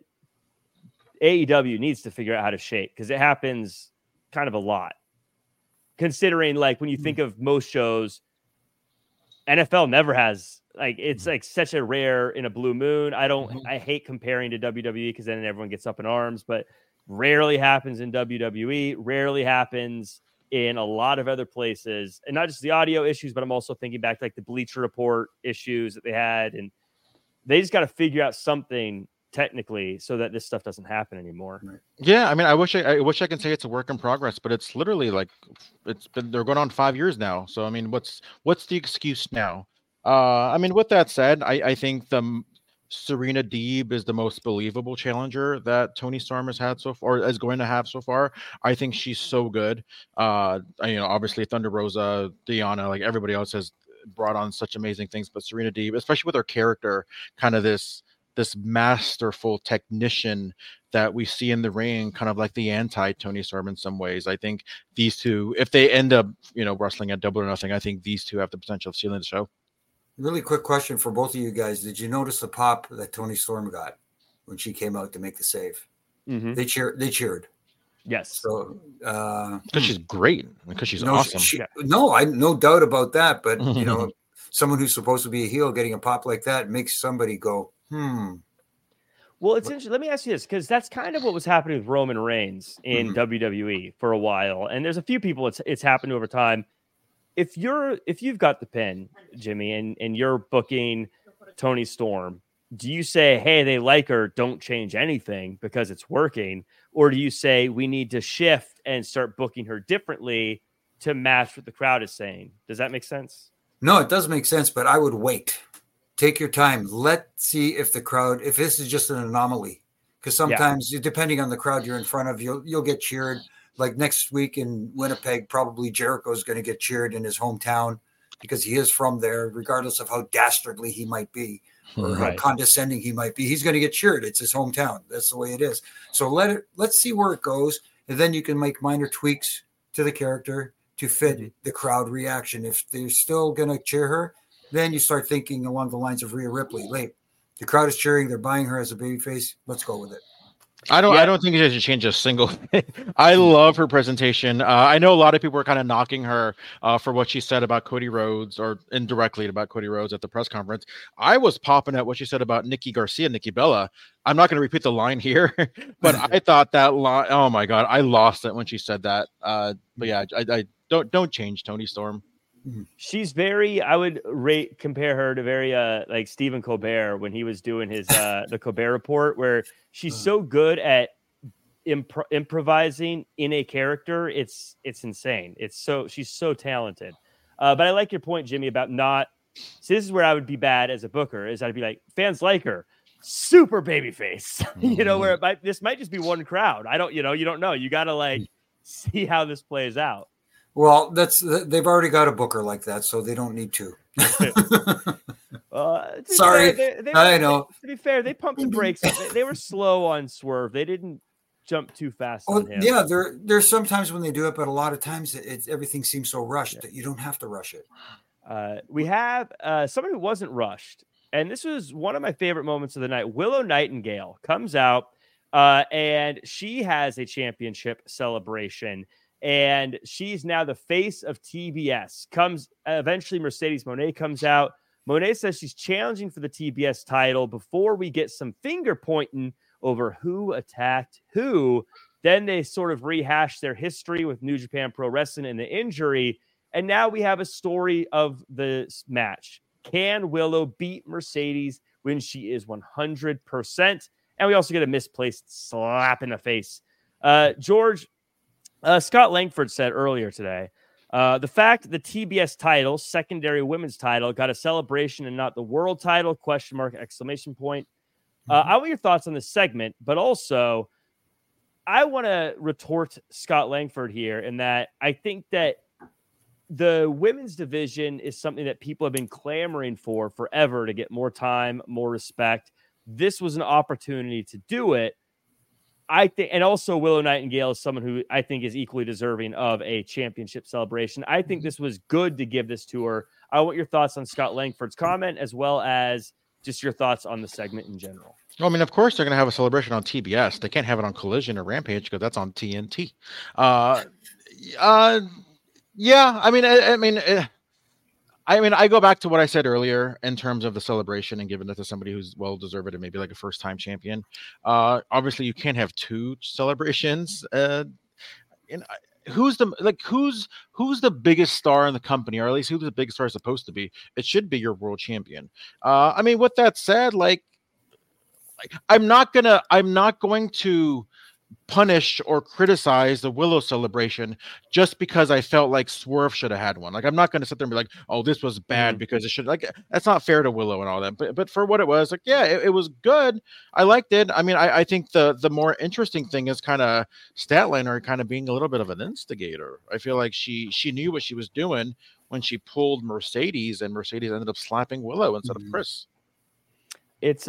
AEW needs to figure out how to shake, because it happens kind of a lot. Considering, like, when you think of most shows, NFL never has. Like, it's like such a rare in a blue moon. I hate comparing to WWE because then everyone gets up in arms, but rarely happens in WWE, rarely happens in a lot of other places. And not just the audio issues, but I'm also thinking back to like the Bleacher Report issues that they had. And they just got to figure out something technically so that this stuff doesn't happen anymore. Yeah, I mean, I wish I can say it's a work in progress, but it's literally like they're going on 5 years now. So I mean, what's the excuse now? I mean, with that said, I think the Serena Deeb is the most believable challenger that Toni Storm has had so far, or is going to have so far. I think she's so good. Obviously Thunder Rosa, Deonna, like everybody else has brought on such amazing things, but Serena Deeb, especially with her character, kind of this masterful technician that we see in the ring, kind of like the anti-Toni Storm in some ways. I think these two, if they end up, wrestling at Double or Nothing, I think these two have the potential of stealing the show. Really quick question for both of you guys. Did you notice the pop that Toni Storm got when she came out to make the save? Mm-hmm. They cheered. Yes. So, because she's great, because she's awesome. No doubt about that. But someone who's supposed to be a heel getting a pop like that makes somebody go, Well, it's interesting. Let me ask you this, because that's kind of what was happening with Roman Reigns in WWE for a while, and there's a few people it's happened over time. If you've got the pin, Jimmy, and you're booking Toni Storm, do you say, hey, they like her, don't change anything because it's working? Or do you say we need to shift and start booking her differently to match what the crowd is saying? Does that make sense? No, it does make sense, but I would wait. Take your time. Let's see if this is just an anomaly. Because sometimes, depending on the crowd you're in front of, you'll get cheered. Like next week in Winnipeg, probably Jericho's going to get cheered in his hometown because he is from there, regardless of how dastardly he might be or how condescending he might be. He's going to get cheered. It's his hometown. That's the way it is. So let's see where it goes. And then you can make minor tweaks to the character to fit the crowd reaction. If they're still going to cheer her, then you start thinking along the lines of Rhea Ripley. The crowd is cheering. They're buying her as a babyface. Let's go with it. I don't think you should change a single thing. I love her presentation. I know a lot of people were kind of knocking her for what she said about Cody Rhodes, or indirectly about Cody Rhodes at the press conference. I was popping at what she said about Nikki Bella. I'm not going to repeat the line here, but I thought that line, oh my God, I lost it when she said that. But yeah, I don't change Toni Storm. She's I would compare her to very like Stephen Colbert when he was doing his the Colbert Report, where she's so good at improvising in a character. It's insane. She's so talented. But I like your point, Jimmy, about not. So this is where I would be bad as a booker. Is I'd be like, fans like her, super babyface. Where this might just be one crowd. I don't. You don't know. You got to see how this plays out. Well, they've already got a booker like that, so they don't need to. Sorry, I know. To be fair, they pumped the brakes. They were slow on Swerve. They didn't jump too fast on him. Yeah, there's sometimes when they do it, but a lot of times everything seems so rushed that you don't have to rush it. We have someone who wasn't rushed, and this was one of my favorite moments of the night. Willow Nightingale comes out, and she has a championship celebration. And she's now the face of TBS. Eventually Mercedes Moné comes out. Moné says she's challenging for the TBS title before we get some finger pointing over who attacked who. Then they sort of rehash their history with New Japan Pro Wrestling and the injury. And now we have a story of the match. Can Willow beat Mercedes when she is 100%? And we also get a misplaced slap in the face. George, Scott Langford said earlier today, The fact the TBS title, secondary women's title, got a celebration and not the world title, ? Exclamation point. I want your thoughts on this segment, but also I want to retort Scott Langford here in that I think that the women's division is something that people have been clamoring for forever to get more time, more respect. This was an opportunity to do it. I think, and also Willow Nightingale is someone who I think is equally deserving of a championship celebration. I think this was good to give this to her. I want your thoughts on Scott Langford's comment, as well as just your thoughts on the segment in general. Well, I mean, of course, they're going to have a celebration on TBS. They can't have it on Collision or Rampage because that's on TNT. Yeah, I mean, I go back to what I said earlier in terms of the celebration and giving it to somebody who's well deserved and maybe like a first time champion. Obviously, you can't have two celebrations. Who's the biggest star in the company, or at least who the biggest star is supposed to be? It should be your world champion. I mean, with that said, I'm not going to punish or criticize the Willow celebration just because I felt like Swerve should have had one. Like, I'm not going to sit there and be like, oh, this was bad because it should, like, that's not fair to Willow and all that. But for what it was, like, yeah, it was good. I liked it. I mean, I think the more interesting thing is kind of Statlander kind of being a little bit of an instigator. I feel like she knew what she was doing when she pulled Mercedes, and Mercedes ended up slapping Willow instead of Chris. It's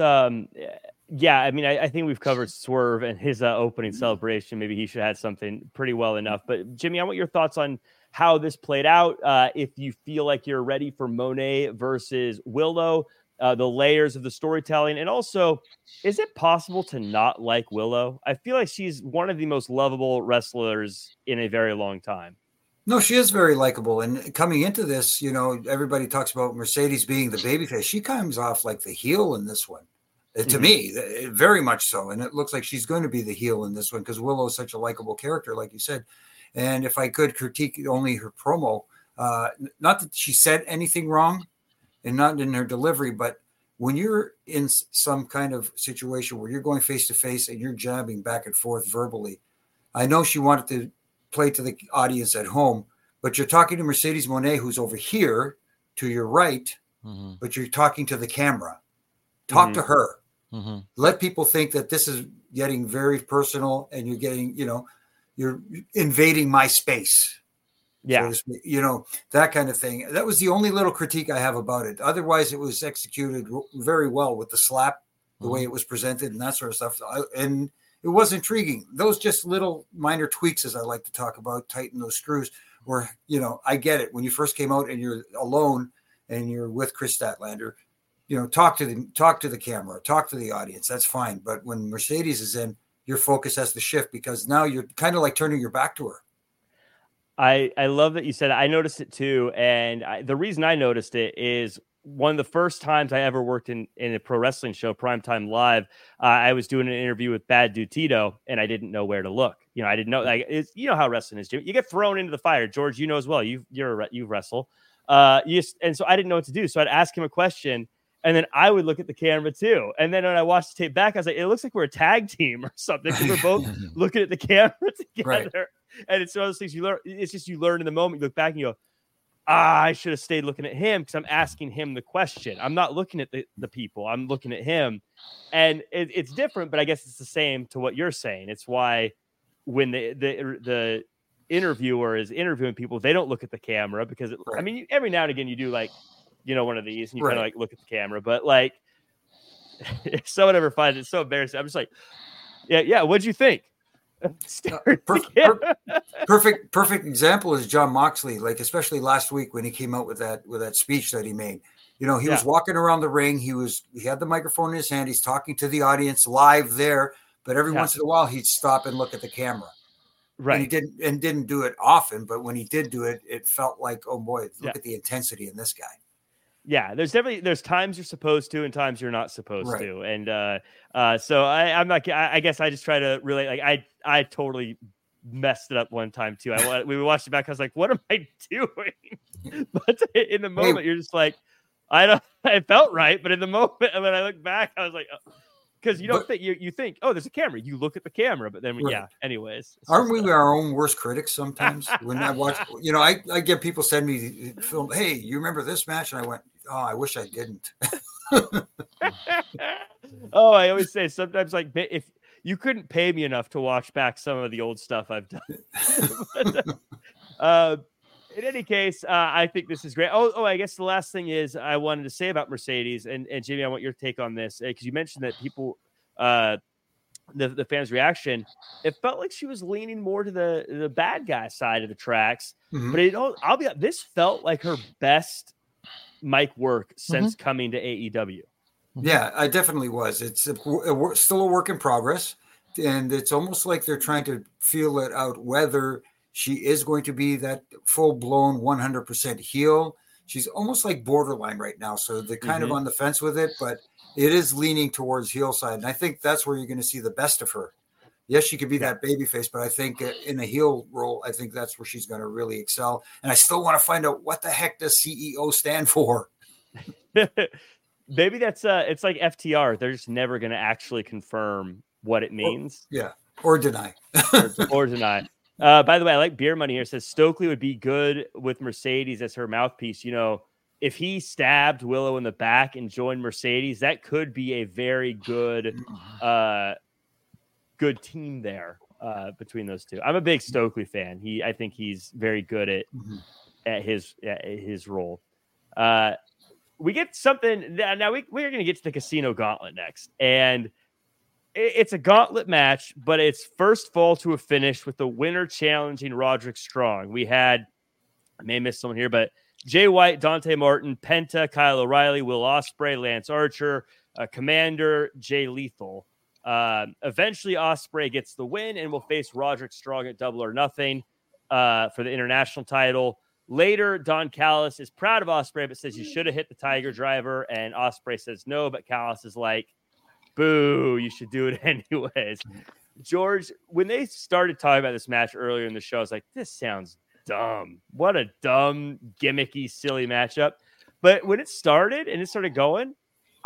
yeah, I mean, I think we've covered Swerve and his opening celebration. Maybe he should have had something pretty well enough. But Jimmy, I want your thoughts on how this played out. If you feel like you're ready for Monet versus Willow, the layers of the storytelling, and also, is it possible to not like Willow? I feel like she's one of the most lovable wrestlers in a very long time. No, she is very likable. And coming into this, you know, everybody talks about Mercedes being the babyface. She comes off like the heel in this one. To me, very much so. And it looks like she's going to be the heel in this one because Willow is such a likable character, like you said. And if I could critique only her promo, not that she said anything wrong and not in her delivery, but when you're in some kind of situation where you're going face to face and you're jabbing back and forth verbally, I know she wanted to play to the audience at home, but you're talking to Mercedes Moné, who's over here to your right, but you're talking to the camera. Talk to her. Let people think that this is getting very personal and you're getting, you know, you're invading my space. Yeah. So you know, that kind of thing. That was the only little critique I have about it. Otherwise, it was executed very well with the slap, the way it was presented and that sort of stuff. And it was intriguing. Those just little minor tweaks, as I like to talk about, tighten those screws, where, you know, I get it. When you first came out and you're alone and you're with Chris Statlander, you know, talk to the camera, talk to the audience. That's fine. But when Mercedes is in, your focus has to shift because now you're kind of like turning your back to her. I love that you said it. I noticed it too. And the reason I noticed it is one of the first times I ever worked in a pro wrestling show, Primetime Live. I was doing an interview with Bad Dude Tito, and I didn't know where to look. You know, I didn't know, like, you know how wrestling is, Jimmy. You get thrown into the fire. George, you know as well. You wrestle. And so I didn't know what to do. So I'd ask him a question, and then I would look at the camera too. And then when I watched the tape back, I was like, it looks like we're a tag team or something because we're both looking at the camera together. Right. And it's one of those things you learn. It's just you learn in the moment. You look back and you go, I should have stayed looking at him because I'm asking him the question. I'm not looking at the people. I'm looking at him. And it's different, but I guess it's the same to what you're saying. It's why when the interviewer is interviewing people, they don't look at the camera because, I mean, every now and again you do, like, you know, one of these and you kind of like look at the camera, but like if someone ever finds it so embarrassing, I'm just like, yeah. What'd you think? Perfect example is John Moxley, like especially last week when he came out with that speech that he made. You know, he was walking around the ring. He had the microphone in his hand. He's talking to the audience live there, but every once in a while he'd stop and look at the camera. Right. And he didn't do it often, but when he did do it, it felt like, oh boy, look at the intensity in this guy. Yeah, there's times you're supposed to and times you're not supposed to. And so I'm not, I guess I just try to relate. Like I totally messed it up one time too. We watched it back. I was like, what am I doing? But in the moment, you're just like, I felt right. But in the moment, when I look back, I was like, because you don't think you think, oh, there's a camera. You look at the camera, but then yeah. Anyways, aren't we our own worst critics sometimes? When I watch, I get people send me film. Hey, you remember this match? And I went, oh, I wish I didn't. Oh, I always say sometimes, like, if you couldn't pay me enough to watch back some of the old stuff I've done. But, in any case, I think this is great. Oh, I guess the last thing is I wanted to say about Mercedes, and Jimmy, I want your take on this, because you mentioned that people, the fans' reaction, it felt like she was leaning more to the bad guy side of the tracks. But this felt like her best mic work since coming to AEW. Yeah, I definitely was. It's still a work in progress, and it's almost like they're trying to feel it out whether she is going to be that full-blown 100% heel. She's almost like borderline right now, so they're kind of on the fence with it, but it is leaning towards heel side, and I think that's where you're going to see the best of her. Yes, she could be that baby face, but I think in a heel role, I think that's where she's going to really excel. And I still want to find out, what the heck does CEO stand for? Maybe that's it's like FTR. They're just never going to actually confirm what it means. Or deny. or deny. By the way, I like Beer Money here. It says Stokely would be good with Mercedes as her mouthpiece. If he stabbed Willow in the back and joined Mercedes, that could be a very good good team there between those two. I'm a big Stokely fan. I think he's very good at his role. We get something now. We're going to get to the Casino Gauntlet next, and it's a gauntlet match, but it's first fall to a finish with the winner challenging Roderick Strong. We had, I may miss someone here, but Jay White, Dante Martin, Penta, Kyle O'Reilly, Will Ospreay, Lance Archer, Commander, Jay Lethal. Eventually, Ospreay gets the win and will face Roderick Strong at Double or Nothing for the international title. Later, Don Callis is proud of Ospreay, but says you should have hit the Tiger Driver, and Ospreay says no, but Callis is like, boo, you should do it anyways. George, when they started talking about this match earlier in the show, I was like, this sounds dumb. What a dumb, gimmicky, silly matchup. But when it started and it started going,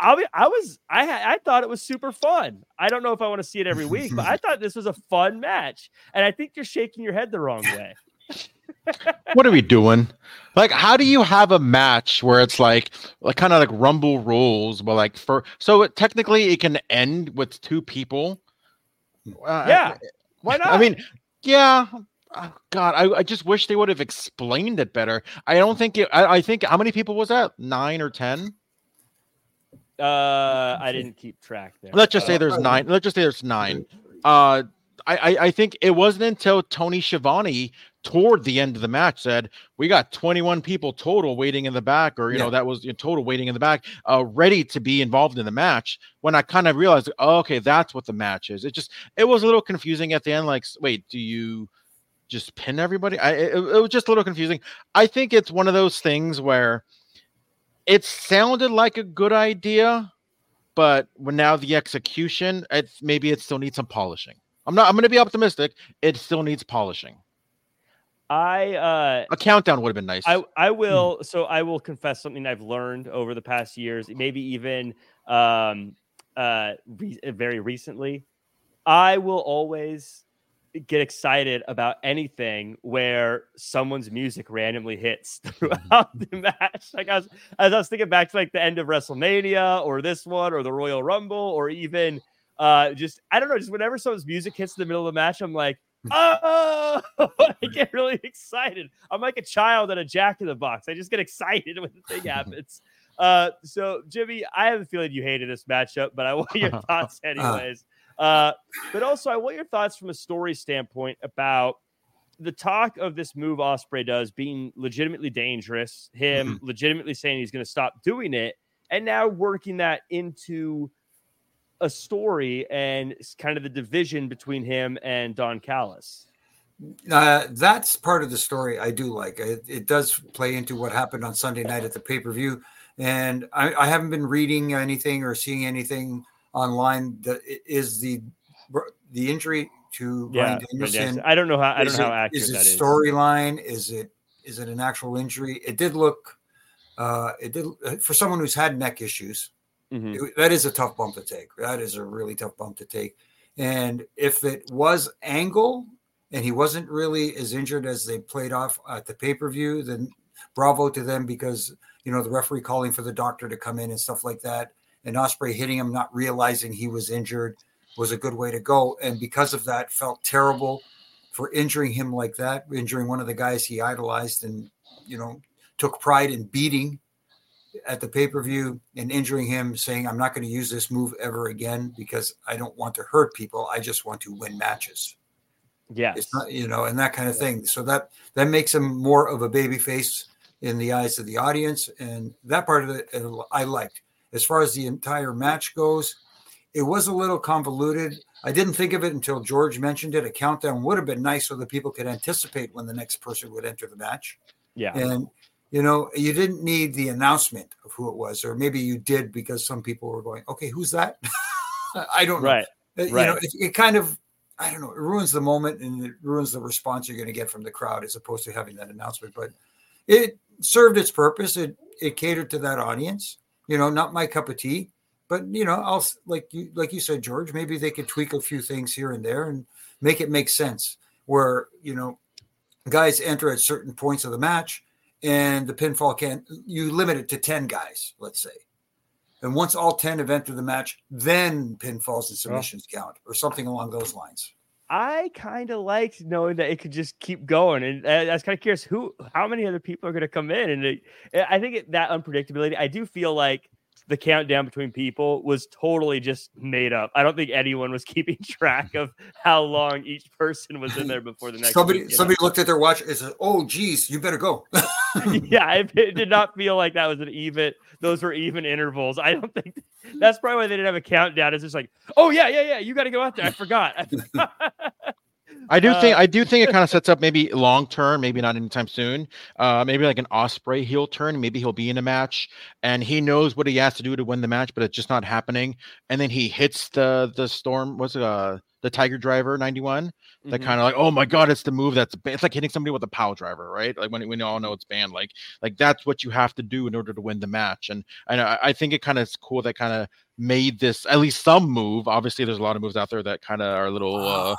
I thought it was super fun. I don't know if I want to see it every week, but I thought this was a fun match. And I think you're shaking your head the wrong way. What are we doing? Like, how do you have a match where it's like kind of like Rumble rules, but technically it can end with two people? Why not? I mean, yeah. Oh, God, I just wish they would have explained it better. I don't think I think how many people was that? 9 or 10? I didn't keep track there. Let's just say there's 9. Let's just say there's 9. I think it wasn't until Tony Schiavone toward the end of the match said, we got 21 people total waiting in the back, or, that was total waiting in the back, ready to be involved in the match, when I kind of realized, okay, that's what the match is. It was a little confusing at the end. Like, wait, do you just pin everybody? It was just a little confusing. I think it's one of those things where it sounded like a good idea, but now the execution, maybe it still needs some polishing. I'm going to be optimistic. It still needs polishing. A countdown would have been nice. I will. So I will confess something I've learned over the past years, maybe even very recently. I will always get excited about anything where someone's music randomly hits throughout the match. Like as I was thinking back to like the end of WrestleMania or this one or the Royal Rumble or even just whenever someone's music hits in the middle of the match, I'm like, oh, I get really excited. I'm like a child at a Jack in the Box. I just get excited when the thing happens. So Jimmy, I have a feeling you hated this matchup, but I want your thoughts anyways. But also I want your thoughts from a story standpoint about the talk of this move Ospreay does being legitimately dangerous, him legitimately saying he's going to stop doing it, and now working that into a story and kind of the division between him and Don Callis. That's part of the story I do like. It does play into what happened on Sunday night at the pay-per-view. And I haven't been reading anything or seeing anything online that is the injury to Bryan Danielson. I don't know how accurate that is. Is it storyline? Is it an actual injury? It did look for someone who's had neck issues. That is a tough bump to take. That is a really tough bump to take. And if it was Angle and he wasn't really as injured as they played off at the pay-per-view, then bravo to them, because, you know, the referee calling for the doctor to come in and stuff like that, and Ospreay hitting him, not realizing he was injured, was a good way to go. And because of that, felt terrible for injuring him like that, injuring one of the guys he idolized and, you know, took pride in beating at the pay-per-view, and injuring him, saying, I'm not going to use this move ever again because I don't want to hurt people. I just want to win matches. Yeah. It's not, you know, and that kind of thing. So that makes him more of a baby face in the eyes of the audience. And that part of it I liked. As far as the entire match goes, it was a little convoluted. I didn't think of it until George mentioned it. A countdown would have been nice so that people could anticipate when the next person would enter the match. Yeah. And, you know, you didn't need the announcement of who it was, or maybe you did because some people were going, okay, who's that? I don't know. Right. You know, it kind of, I don't know, it ruins the moment and it ruins the response you're going to get from the crowd as opposed to having that announcement. But it served its purpose. It catered to that audience. You know, not my cup of tea, but, you know, I'll, like you said, George, maybe they could tweak a few things here and there and make it make sense, where, you know, guys enter at certain points of the match and the pinfall you limit it to 10 guys, let's say. And once all 10 have entered the match, then pinfalls and submissions count, or something along those lines. I kind of liked knowing that it could just keep going. And I was kind of curious how many other people are going to come in. And I think that unpredictability, I do feel like the countdown between people was totally just made up. I don't think anyone was keeping track of how long each person was in there before the next. Somebody looked at their watch and said, "Oh, geez, you better go." Yeah, it did not feel like that was those were even intervals. I don't think that's probably why they didn't have a countdown. It's just like, oh yeah, you got to go out there. I forgot. I do think it kind of sets up maybe long term, maybe not anytime soon. Maybe like an Ospreay heel turn. Maybe he'll be in a match and he knows what he has to do to win the match, but it's just not happening. And then he hits the Storm. What's it? The Tiger Driver 91. That kind of like, oh my god, it's the move it's like hitting somebody with a power driver, right? Like when we all know it's banned. Like that's what you have to do in order to win the match. And I think it kind of is cool that kind of made this at least some move. Obviously, there's a lot of moves out there that kind of are a little,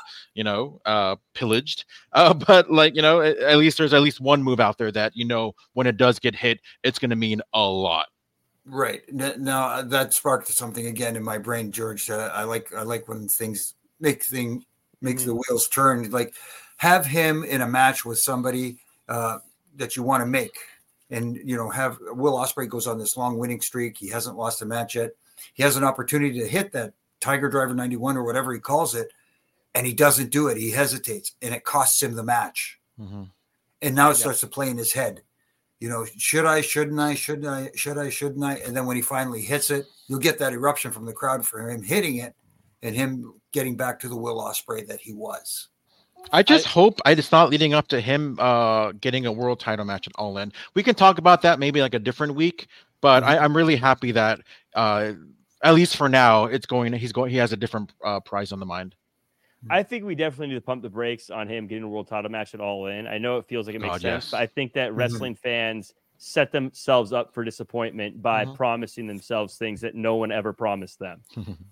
pillaged. But like, you know, at least there's at least one move out there that, you know, when it does get hit, it's going to mean a lot. Right. Now that sparked something again in my brain, George. I like when things makes the wheels turn. Like, have him in a match with somebody that you want to make, and, you know, have Will Ospreay goes on this long winning streak. He hasn't lost a match yet. He has an opportunity to hit that Tiger Driver 91 or whatever he calls it, and he doesn't do it. He hesitates, and it costs him the match. Mm-hmm. And now it starts to play in his head. You know, should I, shouldn't I, shouldn't I, should I, shouldn't I? And then when he finally hits it, you'll get that eruption from the crowd for him hitting it and him getting back to the Will Ospreay that he was. I just hope it's not leading up to him getting a world title match at All In. We can talk about that maybe like a different week, but I'm really happy that at least for now he has a different prize on the mind. I think we definitely need to pump the brakes on him getting a world title match at All In. I know it feels like it makes sense, but I think that wrestling fans set themselves up for disappointment by promising themselves things that no one ever promised them.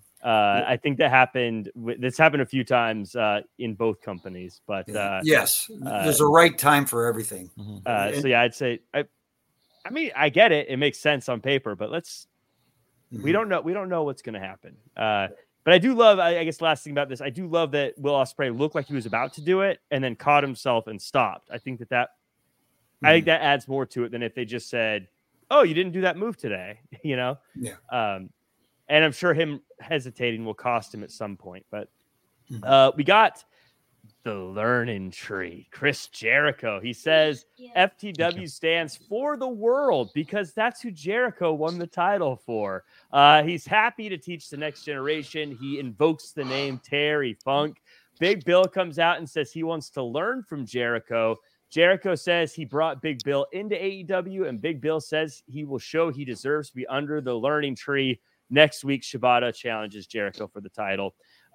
I think that happened. This happened a few times in both companies, but yes, there's a right time for everything. So yeah, I'd say, I mean, I get it. It makes sense on paper, but we don't know what's going to happen. But I do love, I guess last thing about this, I do love that Will Ospreay looked like he was about to do it and then caught himself and stopped. I think that I think that adds more to it than if they just said, "Oh, you didn't do that move today," you know? Yeah. And I'm sure him hesitating will cost him at some point. But we got the learning tree. Chris Jericho. He says FTW stands for the world because that's who Jericho won the title for. He's happy to teach the next generation. He invokes the name Terry Funk. Big Bill comes out and says he wants to learn from Jericho. Jericho says he brought Big Bill into AEW, and Big Bill says he will show he deserves to be under the learning tree. Next week, Shibata challenges Jericho for the title.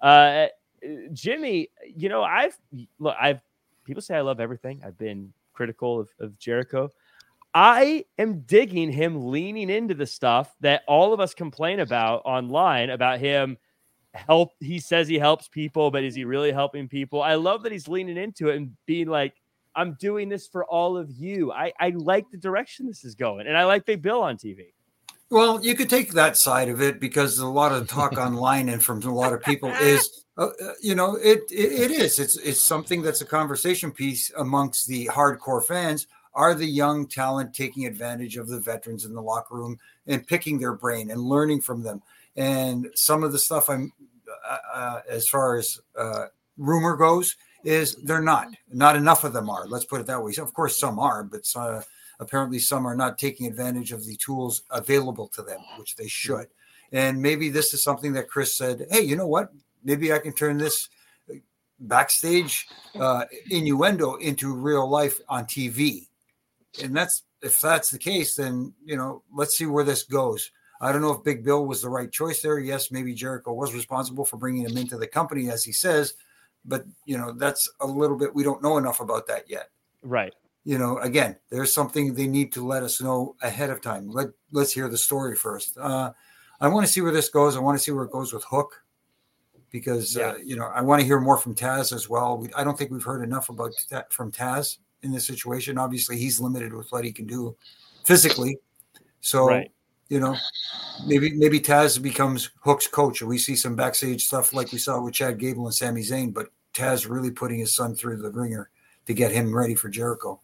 Jimmy, you know, people say I love everything. I've been critical of Jericho. I am digging him leaning into the stuff that all of us complain about online about him. He says he helps people, but is he really helping people? I love that he's leaning into it and being like, I'm doing this for all of you. I like the direction this is going, and I like Big Bill on TV. Well, you could take that side of it because a lot of talk online and from a lot of people is, it is. It's something that's a conversation piece amongst the hardcore fans. Are the young talent taking advantage of the veterans in the locker room and picking their brain and learning from them? And some of the stuff as far as rumor goes, is they're not enough of them are. Let's put it that way. So of course, some are, but apparently some are not taking advantage of the tools available to them, which they should. And maybe this is something that Chris said, hey, you know what? Maybe I can turn this backstage innuendo into real life on TV. And if that's the case, then, let's see where this goes. I don't know if Big Bill was the right choice there. Yes, maybe Jericho was responsible for bringing him into the company, as he says. But, that's a little bit, we don't know enough about that yet. Right. Again, there's something they need to let us know ahead of time. Let's hear the story first. I want to see where this goes. I want to see where it goes with Hook because, I want to hear more from Taz as well. I don't think we've heard enough about that from Taz in this situation. Obviously, he's limited with what he can do physically. So, right. Maybe Taz becomes Hook's coach and we see some backstage stuff like we saw with Chad Gable and Sami Zayn, but Taz really putting his son through the ringer to get him ready for Jericho.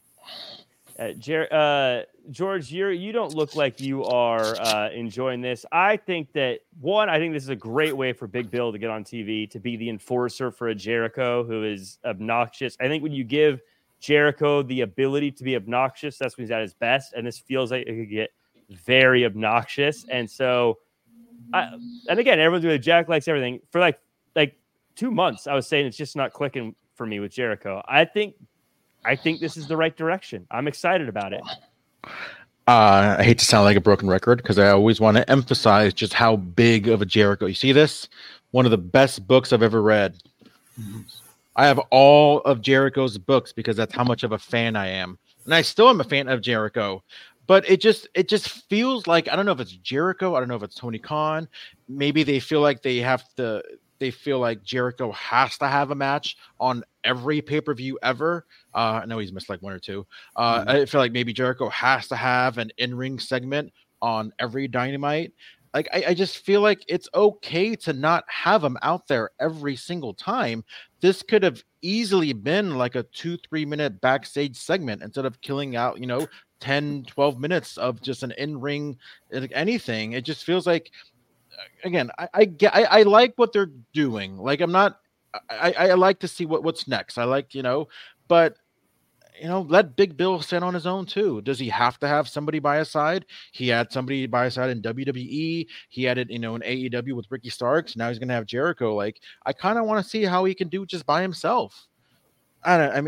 George, you don't look like you are enjoying this. I think this is a great way for Big Bill to get on TV, to be the enforcer for a Jericho who is obnoxious. I think when you give Jericho the ability to be obnoxious, that's when he's at his best. And this feels like it could get very obnoxious. And so, and again, everyone's doing Jack likes everything for like 2 months. I was saying it's just not clicking for me with Jericho. I think this is the right direction. I'm excited about it. I hate to sound like a broken record because I always want to emphasize just how big of a Jericho. You see this? One of the best books I've ever read. Mm-hmm. I have all of Jericho's books because that's how much of a fan I am. And I still am a fan of Jericho. But it just feels like, I don't know if it's Jericho. I don't know if it's Tony Khan. Maybe they feel like they feel like Jericho has to have a match on every pay-per-view ever. I know he's missed like one or two. I feel like maybe Jericho has to have an in-ring segment on every Dynamite. Like, I just feel like it's okay to not have him out there every single time. This could have easily been like a 2-3 minute backstage segment instead of killing out, 10, 12 minutes of just an in-ring anything. It just feels like, again, I like what they're doing. Like, I like to see what's next. I like, but let Big Bill stand on his own too. Does he have to have somebody by his side? He had somebody by his side in WWE. He had it, in AEW with Ricky Starks. Now he's going to have Jericho. Like, I kind of want to see how he can do just by himself. I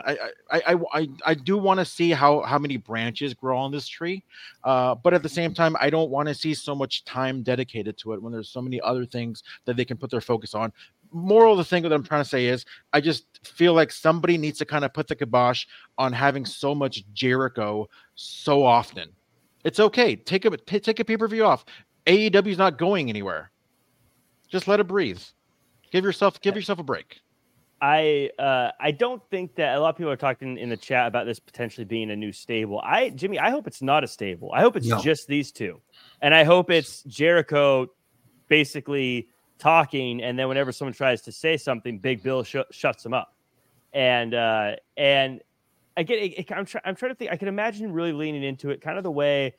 do want to see how many branches grow on this tree, but at the same time, I don't want to see so much time dedicated to it when there's so many other things that they can put their focus on. Moral of the thing that I'm trying to say is I just feel like somebody needs to kind of put the kibosh on having so much Jericho so often. It's okay. Take a pay-per-view off. AEW is not going anywhere. Just let it breathe. Give yourself a break. I don't think that a lot of people are talking in the chat about this potentially being a new stable. Jimmy, I hope it's not a stable. I hope it's just these two. And I hope it's Jericho basically talking, and then whenever someone tries to say something, Big Bill shuts them up. And again, I'm trying to think. I can imagine really leaning into it, kind of the way.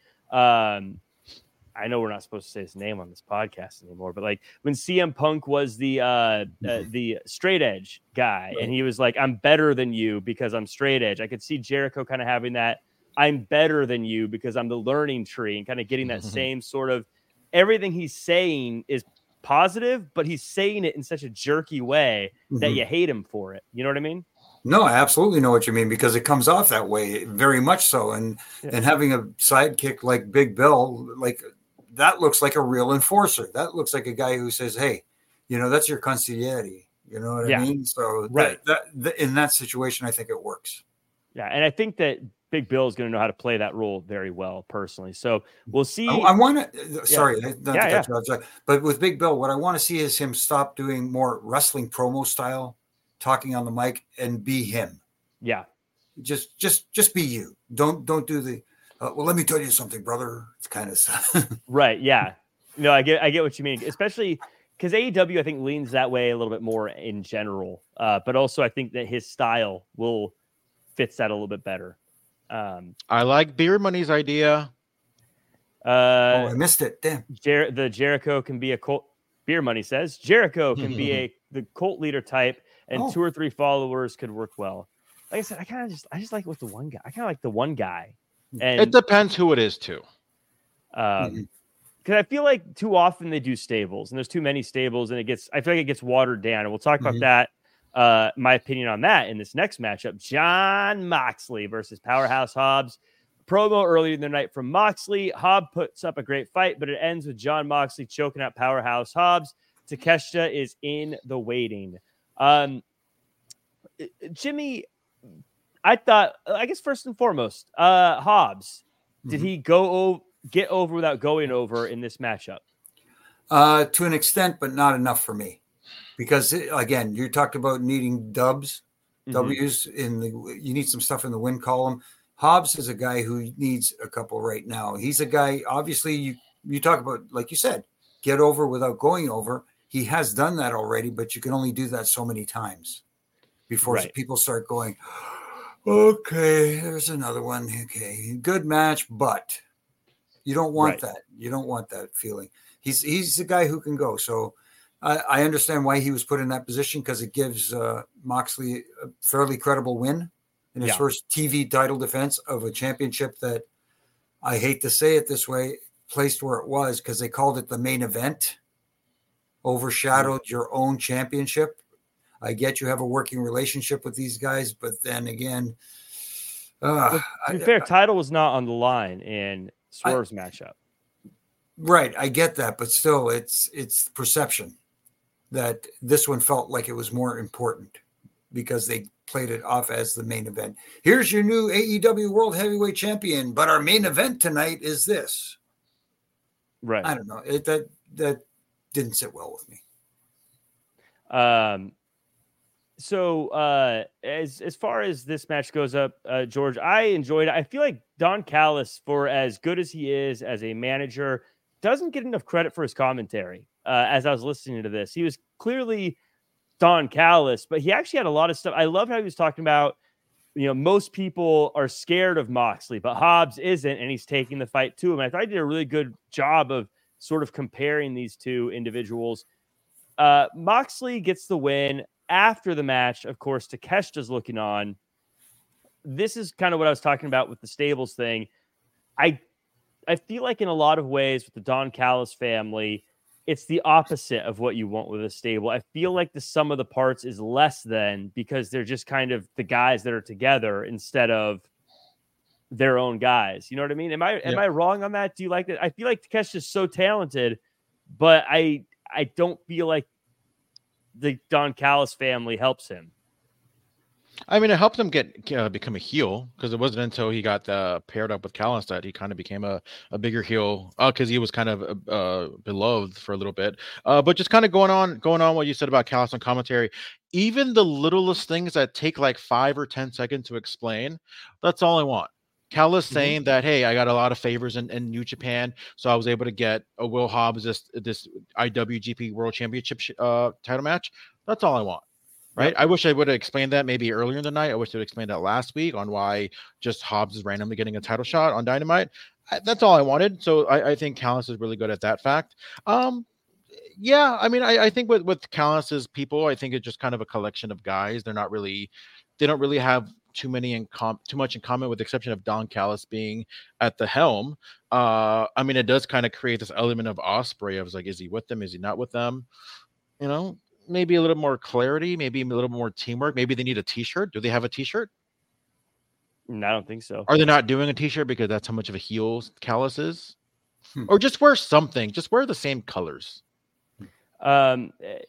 I know we're not supposed to say his name on this podcast anymore, but like when CM Punk was the straight edge guy, and he was like, "I'm better than you because I'm straight edge." I could see Jericho kind of having that, "I'm better than you because I'm the learning tree," and kind of getting that same sort of everything he's saying is positive, but he's saying it in such a jerky way that you hate him for it. You know what I mean? No, I absolutely know what you mean because it comes off that way very much so. And having a sidekick like Big Bill, like that looks like a real enforcer. That looks like a guy who says, "Hey, that's your consigliere." You know what I mean? So right. That in that situation, I think it works. Yeah, and I think that Big Bill is going to know how to play that role very well, personally. So we'll see. I want to. Sorry, but with Big Bill, what I want to see is him stop doing more wrestling promo style, talking on the mic, and be him. Yeah, just be you. Don't do the. Well, let me tell you something, brother. It's kind of right. Yeah, no, I get what you mean, especially because AEW I think leans that way a little bit more in general, but also I think that his style fits that a little bit better. I like Beer Money's idea. I missed it. Damn. The Jericho can be a cult. Beer Money says Jericho can be the cult leader type, and 2 or 3 followers could work well. Like I said, I just like it with the one guy. I kind of like the one guy. And it depends who it is too. Because I feel like too often they do stables, and there's too many stables, and I feel like it gets watered down. And we'll talk about that. My opinion on that in this next matchup: Jon Moxley versus Powerhouse Hobbs. Promo earlier in the night from Moxley. Hobbs puts up a great fight, but it ends with Jon Moxley choking out Powerhouse Hobbs. Takeshita is in the waiting. Jimmy, I guess first and foremost, Hobbs, did he get over without going over in this matchup? To an extent, but not enough for me. Because again, you talked about needing W's you need some stuff in the win column. Hobbs is a guy who needs a couple right now. He's a guy, obviously, you talk about, like you said, get over without going over. He has done that already, but you can only do that so many times before people start going, okay, there's another one. Okay, good match, but you don't want that. You don't want that feeling. He's the guy who can go. So I understand why he was put in that position, because it gives Moxley a fairly credible win in his first TV title defense of a championship that, I hate to say it this way, placed where it was because they called it the main event, overshadowed your own championship. I get you have a working relationship with these guys, but then again, to be fair, title was not on the line in Swerve's matchup. Right, I get that, but still, it's perception that this one felt like it was more important because they played it off as the main event. Here's your new AEW World Heavyweight Champion, but our main event tonight is this. Right. I don't know. That didn't sit well with me. So as far as this match goes up, George, I enjoyed it. I feel like Don Callis, for as good as he is as a manager, doesn't get enough credit for his commentary. As I was listening to this, he was clearly Don Callis, but he actually had a lot of stuff. I love how he was talking about, most people are scared of Moxley, but Hobbs isn't, and he's taking the fight to him. I thought he did a really good job of sort of comparing these two individuals. Moxley gets the win. After the match, of course, Takeshita's looking on. This is kind of what I was talking about with the stables thing. I feel like in a lot of ways with the Don Callis family, it's the opposite of what you want with a stable. I feel like the sum of the parts is less than, because they're just kind of the guys that are together instead of their own guys. You know what I mean? Am I wrong on that? Do you like that? I feel like Takeshita's so talented, but I don't feel like the Don Callis family helps him. I mean, it helped him become a heel, because it wasn't until he got paired up with Callis that he kind of became a bigger heel, because he was kind of beloved for a little bit. But just kind of going on what you said about Callis on commentary, even the littlest things that take like 5 or 10 seconds to explain, that's all I want. Callis saying that, hey, I got a lot of favors in New Japan, so I was able to get a Will Hobbs this IWGP World Championship title match. That's all I want. Right. Yep. I wish I would have explained that maybe earlier in the night. I wish I would have explained that last week on why just Hobbs is randomly getting a title shot on Dynamite. That's all I wanted. So I think Callis is really good at that fact. Yeah, I mean, I think with Callis's people, I think it's just kind of a collection of guys. They don't really have too much in common, with the exception of Don Callis being at the helm. I mean, it does kind of create this element of Ospreay. I was like, is he with them? Is he not with them? Maybe a little more clarity, maybe a little more teamwork. Maybe they need a t-shirt. Do they have a t-shirt? No, I don't think so. Are they not doing a t-shirt because that's how much of a heel Callis is? Or just wear something. Just wear the same colors.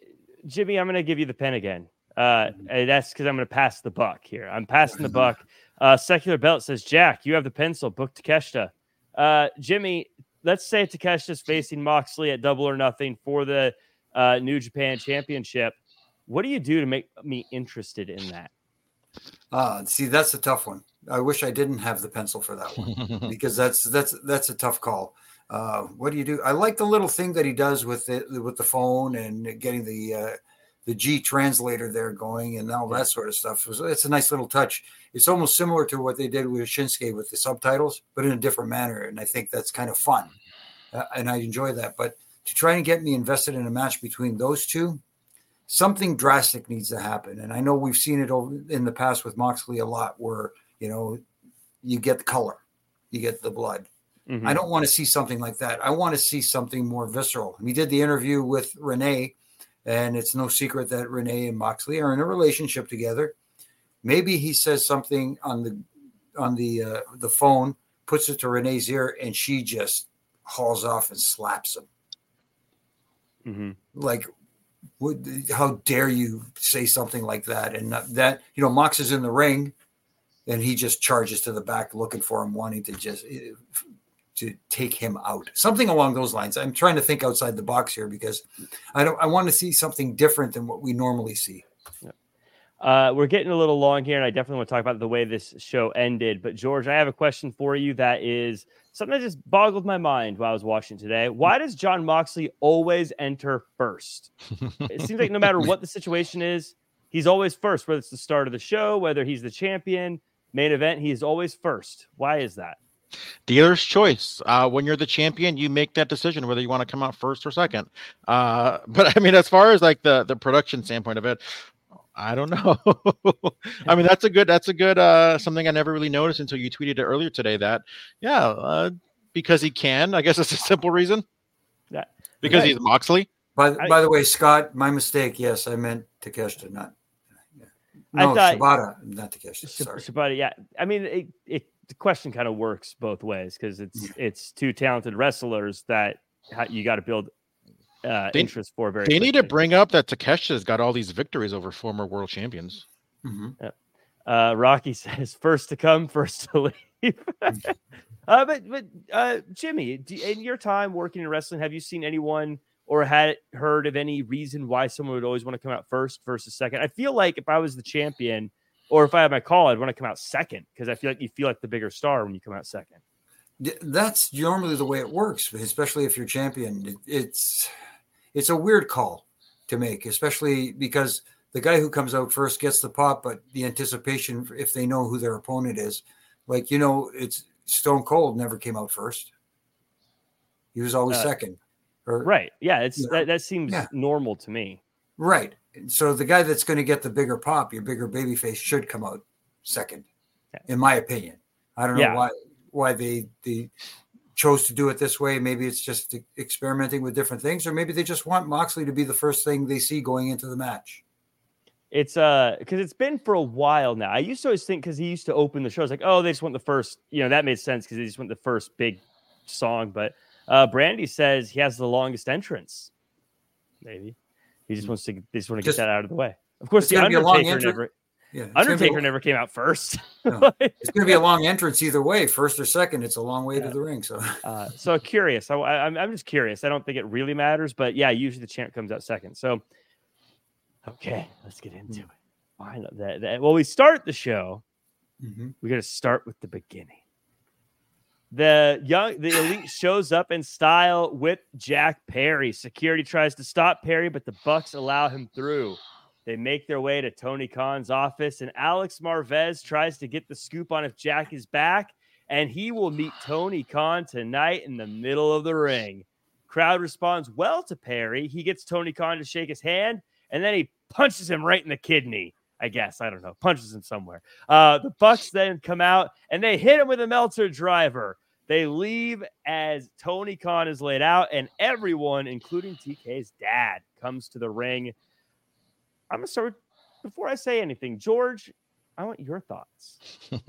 Jimmy, I'm going to give you the pen again. That's because I'm going to pass the buck here. I'm passing the buck. Secular Belt says, Jack, you have the pencil. Book Takeshita. Jimmy, let's say Takeshita's facing Moxley at Double or Nothing for the New Japan Championship. What do you do to make me interested in that? See, that's a tough one. I wish I didn't have the pencil for that one because that's a tough call. What do you do? I like the little thing that he does with the phone and getting the G translator there going and all that sort of stuff. It's a nice little touch. It's almost similar to what they did with Shinsuke with the subtitles, but in a different manner. And I think that's kind of fun. And I enjoy that. But to try and get me invested in a match between those two, something drastic needs to happen. And I know we've seen it over in the past with Moxley a lot where, you get the color, you get the blood. Mm-hmm. I don't want to see something like that. I want to see something more visceral. We did the interview with Renee, and it's no secret that Renee and Moxley are in a relationship together. Maybe he says something on the phone, puts it to Renee's ear, and she just hauls off and slaps him. Mm-hmm. Like, how dare you say something like that? And that, Mox is in the ring, and he just charges to the back looking for him, wanting to take him out. Something along those lines. I'm trying to think outside the box here because I want to see something different than what we normally see. We're getting a little long here, and I definitely want to talk about the way this show ended. But George, I have a question for you that is something that just boggled my mind while I was watching today. Why does Jon Moxley always enter first? It seems like no matter what the situation is, he's always first, whether it's the start of the show, whether he's the champion, main event, he is always first. Why is that? Dealer's choice. When you're the champion, you make that decision whether you want to come out first or second. But I mean, as far as like the production standpoint of it, I don't know. I mean, that's a good something I never really noticed until you tweeted it earlier today that, because he can. I guess it's a simple reason. Yeah. Because he's Moxley. By the way, Scott, my mistake. Yes, I meant Takeshita, not. No, Shibata, not Takeshita. Sorry. Shibata, yeah. I mean, the question kind of works both ways because it's two talented wrestlers that you got to build interest for. They quickly. Need to bring up that Takeshita's got all these victories over former world champions. Mm-hmm. Yeah. Rocky says, "First to come, first to leave." But Jimmy, in your time working in wrestling, have you seen anyone or had heard of any reason why someone would always want to come out first versus second? I feel like if I was the champion or if I had my call, I'd want to come out second because I feel like you feel like the bigger star when you come out second. That's normally the way it works, especially if you're champion. It's a weird call to make, especially because the guy who comes out first gets the pop, but the anticipation, if they know who their opponent is, like, it's Stone Cold never came out first. He was always second. Right. Yeah. That seems normal to me. Right. So the guy that's going to get the bigger pop, your bigger baby face, should come out second, in my opinion. I don't know why they chose to do it this way. Maybe it's just experimenting with different things, or maybe they just want Moxley to be the first thing they see going into the match. It's because it's been for a while now. I used to always think because he used to open the show, it's like, oh, they just want the first, that made sense because they just want the first big song. But Brandy says he has the longest entrance. Maybe he just wants to get that out of the way. Of course, the Undertaker never came out first. No. It's going to be a long entrance either way, first or second. It's a long way to the ring. So curious. I'm just curious. I don't think it really matters, but usually the champ comes out second. So, okay, let's get into it. Fine. Well, we start the show. Mm-hmm. We got to start with the beginning. The Elite shows up in style with Jack Perry. Security tries to stop Perry, but the Bucks allow him through. They make their way to Tony Khan's office, and Alex Marvez tries to get the scoop on if Jack is back, and he will meet Tony Khan tonight in the middle of the ring. Crowd responds well to Perry. He gets Tony Khan to shake his hand, and then he punches him right in the kidney. I guess. I don't know. Punches him somewhere. The Bucks then come out, and they hit him with a Meltzer driver. They leave as Tony Khan is laid out, and everyone, including TK's dad, comes to the ring. I'm going to start before I say anything. George, I want your thoughts.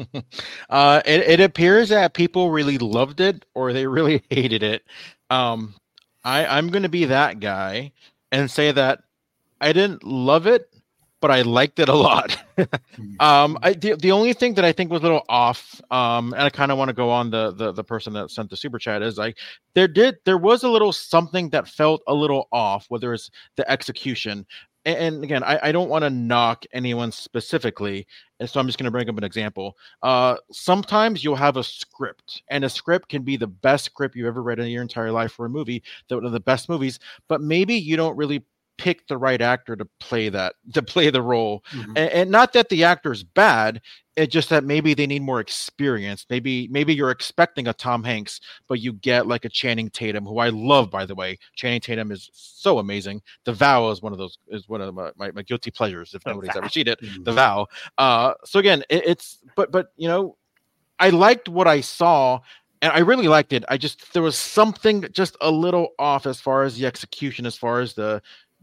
It appears that people really loved it or they really hated it. I'm going to be that guy and say that I didn't love it, but I liked it a lot. The only thing that I think was a little off, and I kind of want to go on the person that sent the super chat, is like there was a little something that felt a little off, whether it's the execution. And again, I don't want to knock anyone specifically, and so I'm just going to bring up an example. Sometimes you'll have a script, and a script can be the best script you've ever read in your entire life for a movie, one of the best movies, but maybe you don't really pick the right actor to play the role. And not that the actor is bad, it's just that maybe they need more experience. Maybe you're expecting a Tom Hanks, but you get like a Channing Tatum, who I love, by the way. Channing Tatum is so amazing. The Vow is one of my guilty pleasures, if nobody's ever seen it. The Vow. So again, but you know, I liked what I saw, and I really liked it. There was something just a little off as far as the execution, as far as the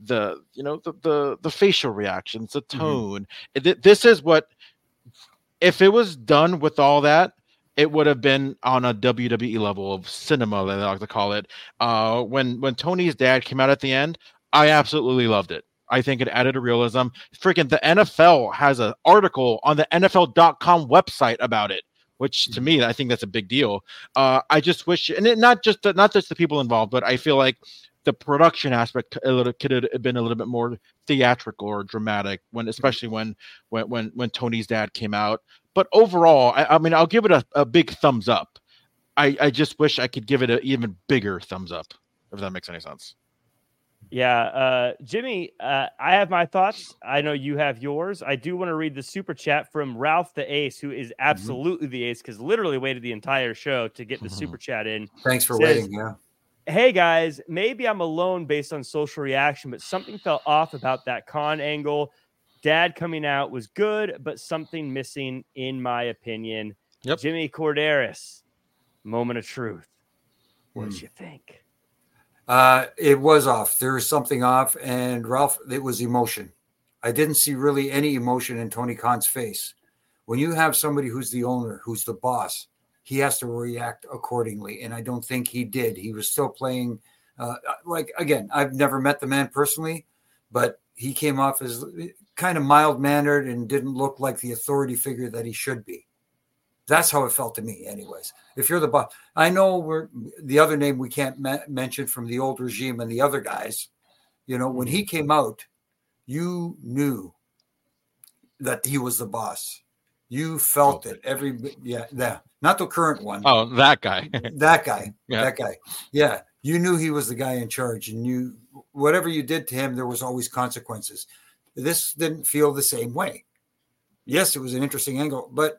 facial reactions, the tone. This is what, if it was done with all that, it would have been on a WWE level of cinema, they like to call it. When Tony's dad came out at the end, I absolutely loved it. I think it added a realism. Freaking the NFL has an article on the NFL.com website about it, which to me, I think that's a big deal. I just wish, and not just the people involved, but I feel like the production aspect could have been a little bit more theatrical or dramatic, especially when Tony's dad came out. But overall, I mean, I'll give it a big thumbs up. I just wish I could give it an even bigger thumbs up, if that makes any sense. Yeah, Jimmy, I have my thoughts. I know you have yours. I do want to read the super chat from Ralph the Ace, who is absolutely the ace, because literally waited the entire show to get the super chat in. Thanks for waiting. Yeah. Hey guys, maybe I'm alone based on social reaction, but something felt off about that Khan angle. Dad coming out was good, but something missing, in my opinion. Yep. Jimmy Corderas, moment of truth. What did you think? It was off. There was something off, and Ralph, it was emotion. I didn't see really any emotion in Tony Khan's face. When you have somebody who's the owner, who's the boss, he has to react accordingly. And I don't think he did. He was still playing again, I've never met the man personally, but he came off as kind of mild-mannered and didn't look like the authority figure that he should be. That's how it felt to me anyways. If you're the boss, I know the other name we can't mention from the old regime and the other guys, you know, when he came out, you knew that he was the boss. You felt it. Not the current one. Oh, that guy. That guy. Yeah. You knew he was the guy in charge, and whatever you did to him, there was always consequences. This didn't feel the same way. Yes, it was an interesting angle, but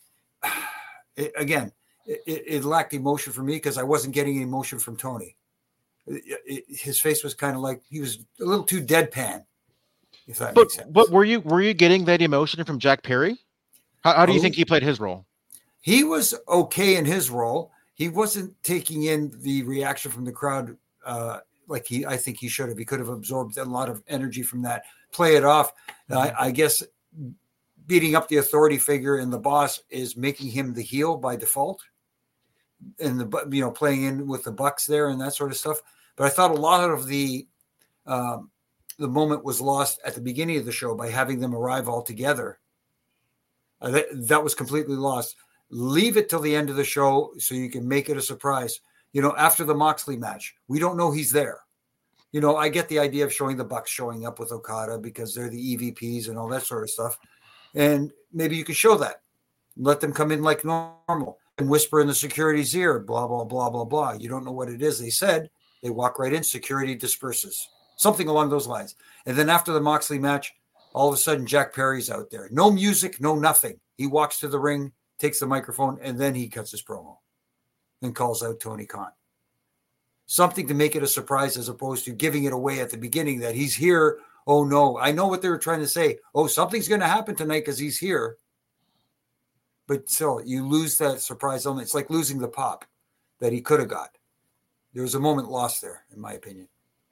it lacked emotion for me because I wasn't getting emotion from Tony. His face was kind of like he was a little too deadpan. If that makes sense. But were you getting that emotion from Jack Perry? How do you think he played his role? He was okay in his role. He wasn't taking in the reaction from the crowd like I think he should have. He could have absorbed a lot of energy from that, play it off. I guess beating up the authority figure and the boss is making him the heel by default, and playing in with the Bucks there and that sort of stuff. But I thought a lot of the moment was lost at the beginning of the show by having them arrive all together. That was completely lost. Leave it till the end of the show so you can make it a surprise. After the Moxley match, we don't know he's there. I get the idea of showing the Bucks showing up with Okada because they're the EVPs and all that sort of stuff. And maybe you could show that. Let them come in like normal and whisper in the security's ear, blah, blah, blah, blah, blah. You don't know what it is they said. They walk right in, security disperses. Something along those lines. And then after the Moxley match, all of a sudden, Jack Perry's out there. No music, no nothing. He walks to the ring, takes the microphone, and then he cuts his promo and calls out Tony Khan. Something to make it a surprise as opposed to giving it away at the beginning that he's here. Oh, no. I know what they were trying to say. Oh, something's going to happen tonight because he's here. But still, you lose that surprise element. It's like losing the pop that he could have got. There was a moment lost there, in my opinion.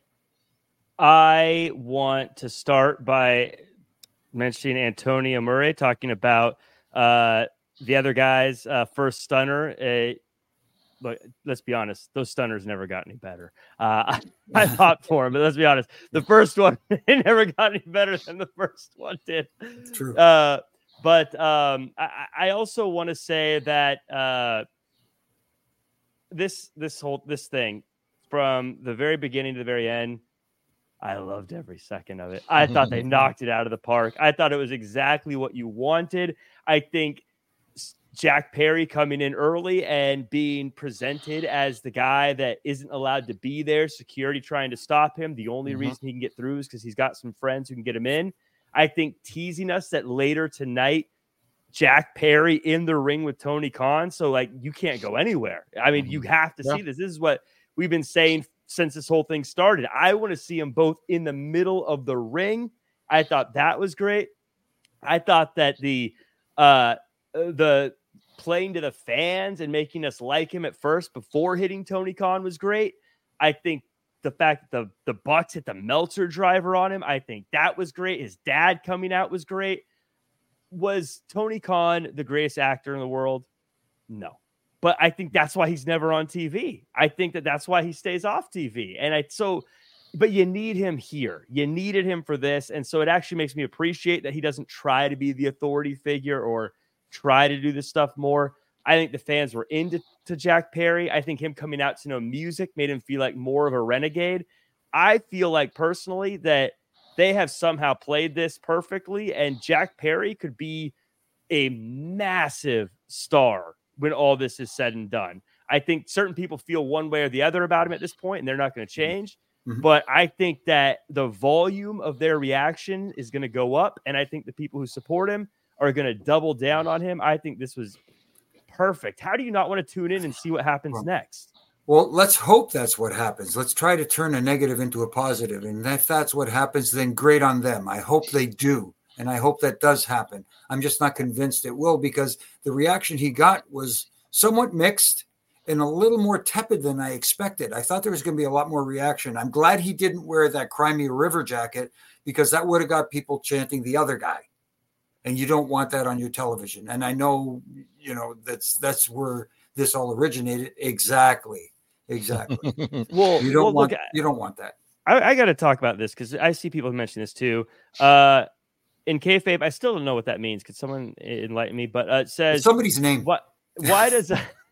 I want to start by mentioning Antonio Murray, talking about the other guy's first stunner. look, let's be honest, those stunners never got any better. I popped for him, but let's be honest, the first one it never got any better than the first one did. True. But I also want to say that this thing from the very beginning to the very end, I loved every second of it. I thought they knocked it out of the park. I thought it was exactly what you wanted. I think Jack Perry coming in early and being presented as the guy that isn't allowed to be there, security trying to stop him. The only reason he can get through is because he's got some friends who can get him in. I think teasing us that later tonight, Jack Perry in the ring with Tony Khan. So, like, you can't go anywhere. I mean, you have to see this. This is what we've been saying since this whole thing started. I want to see them both in the middle of the ring. I thought that was great. I thought that the playing to the fans and making us like him at first before hitting Tony Khan was great. I think the fact that the Bucks hit the Meltzer driver on him, I think that was great. His dad coming out was great. Was Tony Khan the greatest actor in the world? No. But I think that's why he's never on TV. I think that's why he stays off TV. But you need him here. You needed him for this. And so it actually makes me appreciate that he doesn't try to be the authority figure or try to do this stuff more. I think the fans were into Jack Perry. I think him coming out to know music made him feel like more of a renegade. I feel like personally that they have somehow played this perfectly, and Jack Perry could be a massive star when all this is said and done. I think certain people feel one way or the other about him at this point, and they're not going to change. But I think that the volume of their reaction is going to go up, and I think the people who support him are going to double down on him. I think this was perfect. How do you not want to tune in and see what happens next? Well, let's hope that's what happens. Let's try to turn a negative into a positive. And if that's what happens, then great on them. I hope they do. And I hope that does happen. I'm just not convinced it will, because the reaction he got was somewhat mixed and a little more tepid than I expected. I thought there was going to be a lot more reaction. I'm glad he didn't wear that Crimea River jacket, because that would have got people chanting the other guy. And you don't want that on your television. And I know, that's where this all originated. Exactly. Well, you don't want that. I got to talk about this because I see people mention this too. In kayfabe, I still don't know what that means. Could someone enlighten me? But it says it's somebody's name. Why does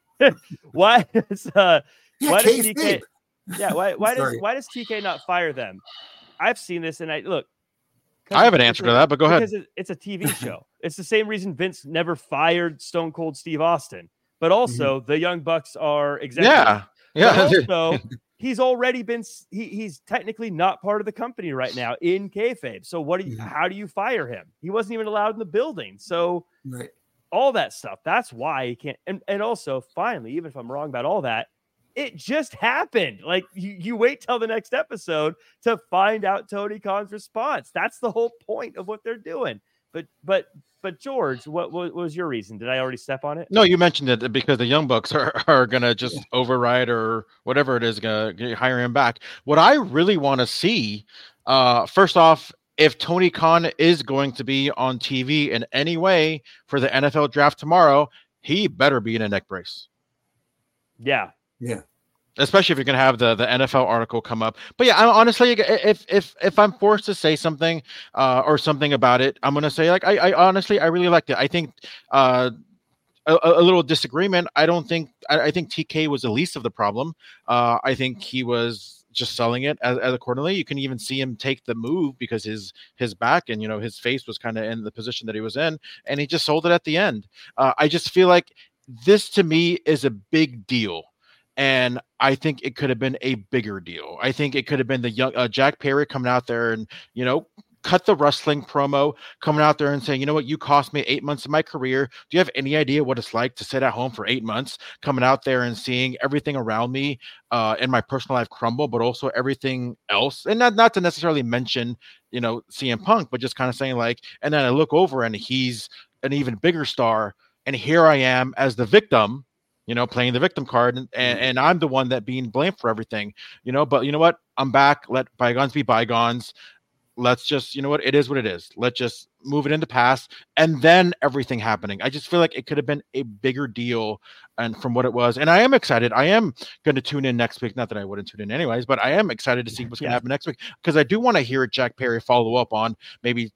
TK? Yeah, why does TK not fire them? I've seen this, and I have an answer to that, but go ahead. Because it's a TV show. It's the same reason Vince never fired Stone Cold Steve Austin. But also, the Young Bucks are executives. Yeah. Also, he's already been. He's technically not part of the company right now in kayfabe. So how do you fire him? He wasn't even allowed in the building. So all that stuff. That's why he can't. And also, finally, even if I'm wrong about all that, it just happened. Like you wait till the next episode to find out Tony Khan's response. That's the whole point of what they're doing. But George, what was your reason? Did I already step on it? No, you mentioned it because the Young Bucks are going to just override or whatever it is, going to hire him back. What I really want to see, first off, if Tony Khan is going to be on TV in any way for the NFL draft tomorrow, he better be in a neck brace. Yeah. Especially if you're going to have the NFL article come up. But yeah, honestly, if I'm forced to say something or something about it, I'm going to say, like, I honestly, I really liked it. I think a little disagreement. I think TK was the least of the problem. I think he was just selling it as accordingly. You can even see him take the move because his back and, his face was kind of in the position that he was in, and he just sold it at the end. I just feel like this to me is a big deal. And I think it could have been a bigger deal. I think it could have been the young Jack Perry coming out there and, cut the wrestling promo, coming out there and saying, you know what, you cost me 8 months of my career. Do you have any idea what it's like to sit at home for 8 months, coming out there and seeing everything around me in my personal life crumble, but also everything else? And not to necessarily mention, CM Punk, but just kind of saying like, and then I look over and he's an even bigger star. And here I am as the victim, playing the victim card, and I'm the one that being blamed for everything, but you know what? I'm back. Let bygones be bygones. let's just, you know what, it is what it is. Let's just move it into past, and then everything happening. I just feel like it could have been a bigger deal, and from what it was. And I am excited. I am going to tune in next week. Not that I wouldn't tune in anyways, but I am excited to see what's going to happen next week, because I do want to hear Jack Perry follow up on maybe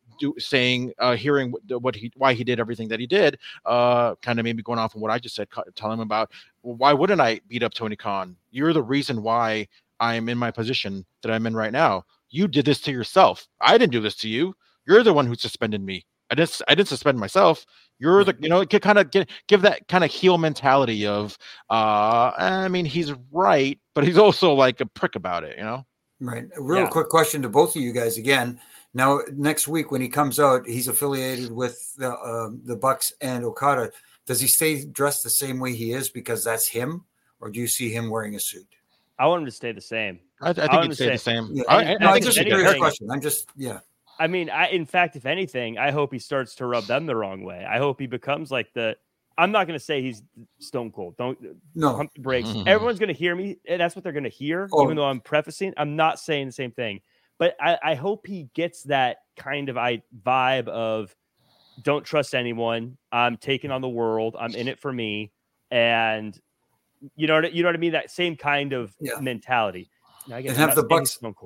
hearing why he did everything that he did, kind of maybe going off on what I just said, tell him about, well, why wouldn't I beat up Tony Khan? You're the reason why I'm in my position that I'm in right now. You did this to yourself. I didn't do this to you. You're the one who suspended me. I didn't suspend myself. You're the, it could kind of give that kind of heel mentality of, I mean, he's right, but he's also like a prick about it, Right. A real quick question to both of you guys again. Now, next week when he comes out, he's affiliated with the Bucks and Okada. Does he stay dressed the same way he is because that's him, or do you see him wearing a suit? I want him to stay the same. I think he'd stay the same. Yeah. I think it's a fair question. I mean, in fact, if anything, I hope he starts to rub them the wrong way. I hope he becomes like I'm not going to say he's Stone Cold. Don't pump the brakes. Mm-hmm. Everyone's going to hear me. That's what they're going to hear, even though I'm prefacing. I'm not saying the same thing. But I hope he gets that kind of vibe of don't trust anyone. I'm taking on the world. I'm in it for me. And you know what I mean? That same kind of mentality. Now, again, and have the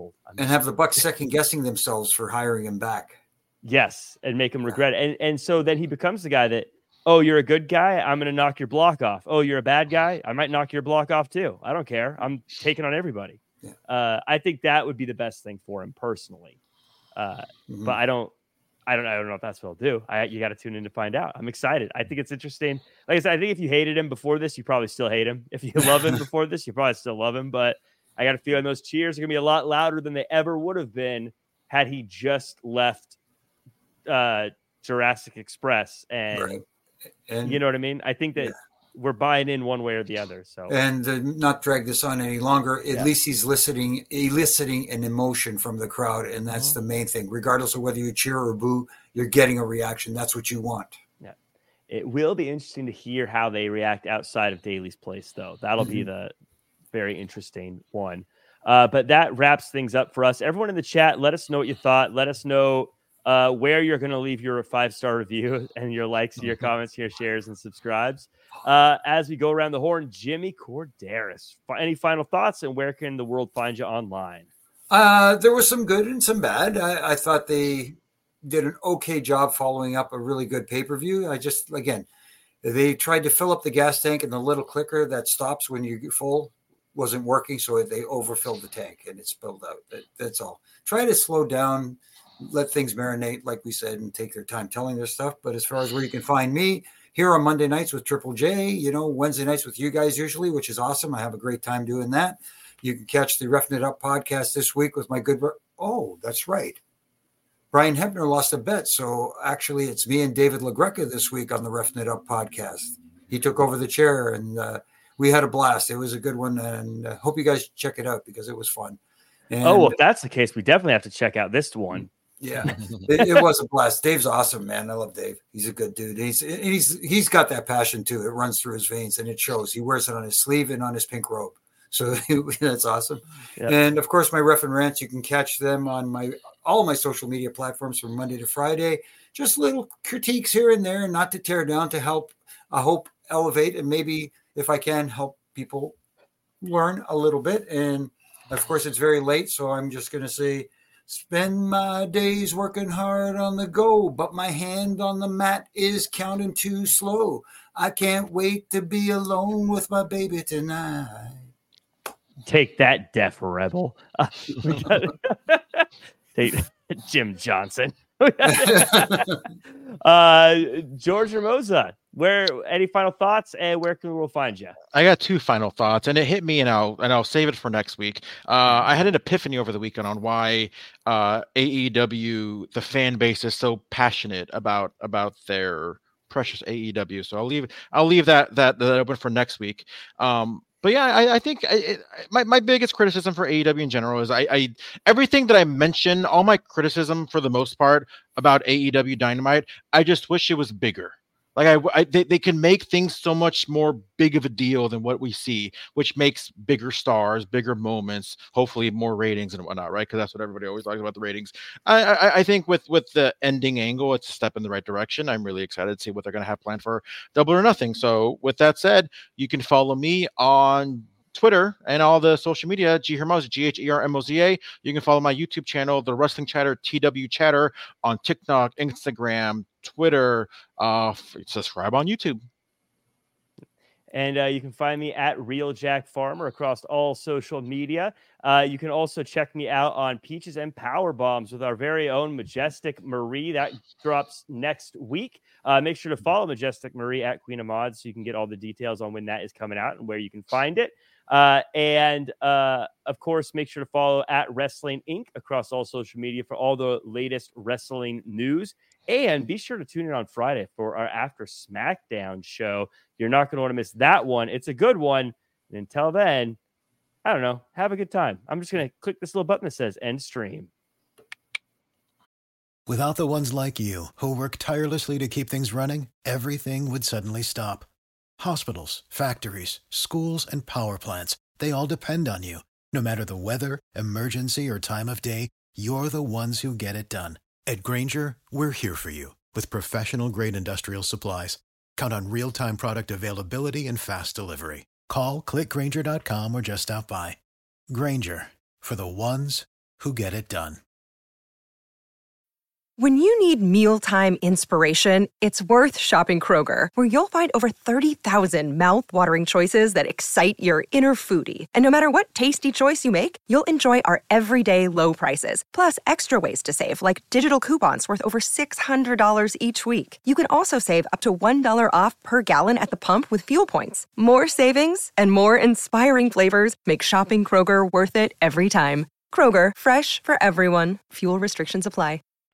Bucks second guessing themselves for hiring him back. Yes, and make him regret it. And so then he becomes the guy that, oh, you're a good guy, I'm going to knock your block off. Oh, you're a bad guy, I might knock your block off too. I don't care. I'm taking on everybody. Yeah. I think that would be the best thing for him personally. But I don't know if that's what I'll do. You got to tune in to find out. I'm excited. I think it's interesting. Like I said, I think if you hated him before this, you probably still hate him. If you love him before this, you probably still love him. But I got a feeling those cheers are going to be a lot louder than they ever would have been had he just left Jurassic Express. And you know what I mean? I think that we're buying in one way or the other. So, and not drag this on any longer. At least he's eliciting an emotion from the crowd, and that's the main thing. Regardless of whether you cheer or boo, you're getting a reaction. That's what you want. Yeah, it will be interesting to hear how they react outside of Daily's place, though. That'll be the very interesting one. But that wraps things up for us. Everyone in the chat, let us know what you thought. Let us know where you're going to leave your 5-star review and your likes, your comments, your shares, and subscribes. As we go around the horn, Jimmy Corderas, any final thoughts, and where can the world find you online? There was some good and some bad. I thought they did an okay job following up a really good pay-per-view. They tried to fill up the gas tank, and the little clicker that stops when you get full wasn't working, so they overfilled the tank and it spilled out. That's all. Try to slow down, let things marinate, like we said, and take their time telling their stuff. But as far as where you can find me, here on Monday nights with Triple J, Wednesday nights with you guys usually, which is awesome. I have a great time doing that. You can catch the Roughing It Up podcast this week with my good. Oh, that's right. Brian Hebner lost a bet. So actually it's me and David LaGreca this week on the Roughing It Up podcast. He took over the chair and we had a blast. It was a good one. And hope you guys check it out because it was fun. And, well, if that's the case, we definitely have to check out this one. Yeah, it was a blast. Dave's awesome, man. I love Dave. He's a good dude. He's got that passion too. It runs through his veins and it shows. He wears it on his sleeve and on his pink robe. So that's awesome. Yep. And of course, my Ref and Rants, you can catch them on all of my social media platforms from Monday to Friday. Just little critiques here and there, not to tear down, to help, I hope, elevate, and maybe if I can help people learn a little bit. And of course, it's very late, so I'm just going to say, spend my days working hard on the go, but my hand on the mat is counting too slow. I can't wait to be alone with my baby tonight. Take that, deaf rebel. Take Jim Johnson. George Ramosa, any final thoughts, and where can we find you? I got 2 final thoughts, and it hit me, and I'll save it for next week. I had an epiphany over the weekend on why AEW, the fan base, is so passionate about their precious AEW. So I'll leave that open for next week. But yeah, I think my biggest criticism for AEW in general is I everything that I mentioned, all my criticism for the most part about AEW Dynamite, I just wish it was bigger. Like they can make things so much more big of a deal than what we see, which makes bigger stars, bigger moments, hopefully more ratings and whatnot, right? Because that's what everybody always talks about, the ratings. I think with the ending angle, it's a step in the right direction. I'm really excited to see what they're going to have planned for Double or Nothing. So with that said, you can follow me on Twitter and all the social media, G Hermoza, GHERMOZA. You can follow my YouTube channel, The Wrestling Chatter, TW Chatter, on TikTok, Instagram, Twitter. Subscribe on YouTube. And you can find me at Real Jack Farmer across all social media. You can also check me out on Peaches and Power Bombs with our very own Majestic Marie. That drops next week. Make sure to follow Majestic Marie at Queen of Mods so you can get all the details on when that is coming out and where you can find it. And of course, make sure to follow at Wrestling Inc. across all social media for all the latest wrestling news. And be sure to tune in on Friday for our After SmackDown show. You're not going to want to miss that one. It's a good one. And until then, I don't know. Have a good time. I'm just going to click this little button that says end stream. Without the ones like you who work tirelessly to keep things running, everything would suddenly stop. Hospitals, factories, schools, and power plants, they all depend on you. No matter the weather, emergency, or time of day, you're the ones who get it done. At Grainger, we're here for you with professional-grade industrial supplies. Count on real-time product availability and fast delivery. Call, clickgrainger.com, or just stop by. Grainger, for the ones who get it done. When you need mealtime inspiration, it's worth shopping Kroger, where you'll find over 30,000 mouth-watering choices that excite your inner foodie. And no matter what tasty choice you make, you'll enjoy our everyday low prices, plus extra ways to save, like digital coupons worth over $600 each week. You can also save up to $1 off per gallon at the pump with fuel points. More savings and more inspiring flavors make shopping Kroger worth it every time. Kroger, fresh for everyone. Fuel restrictions apply.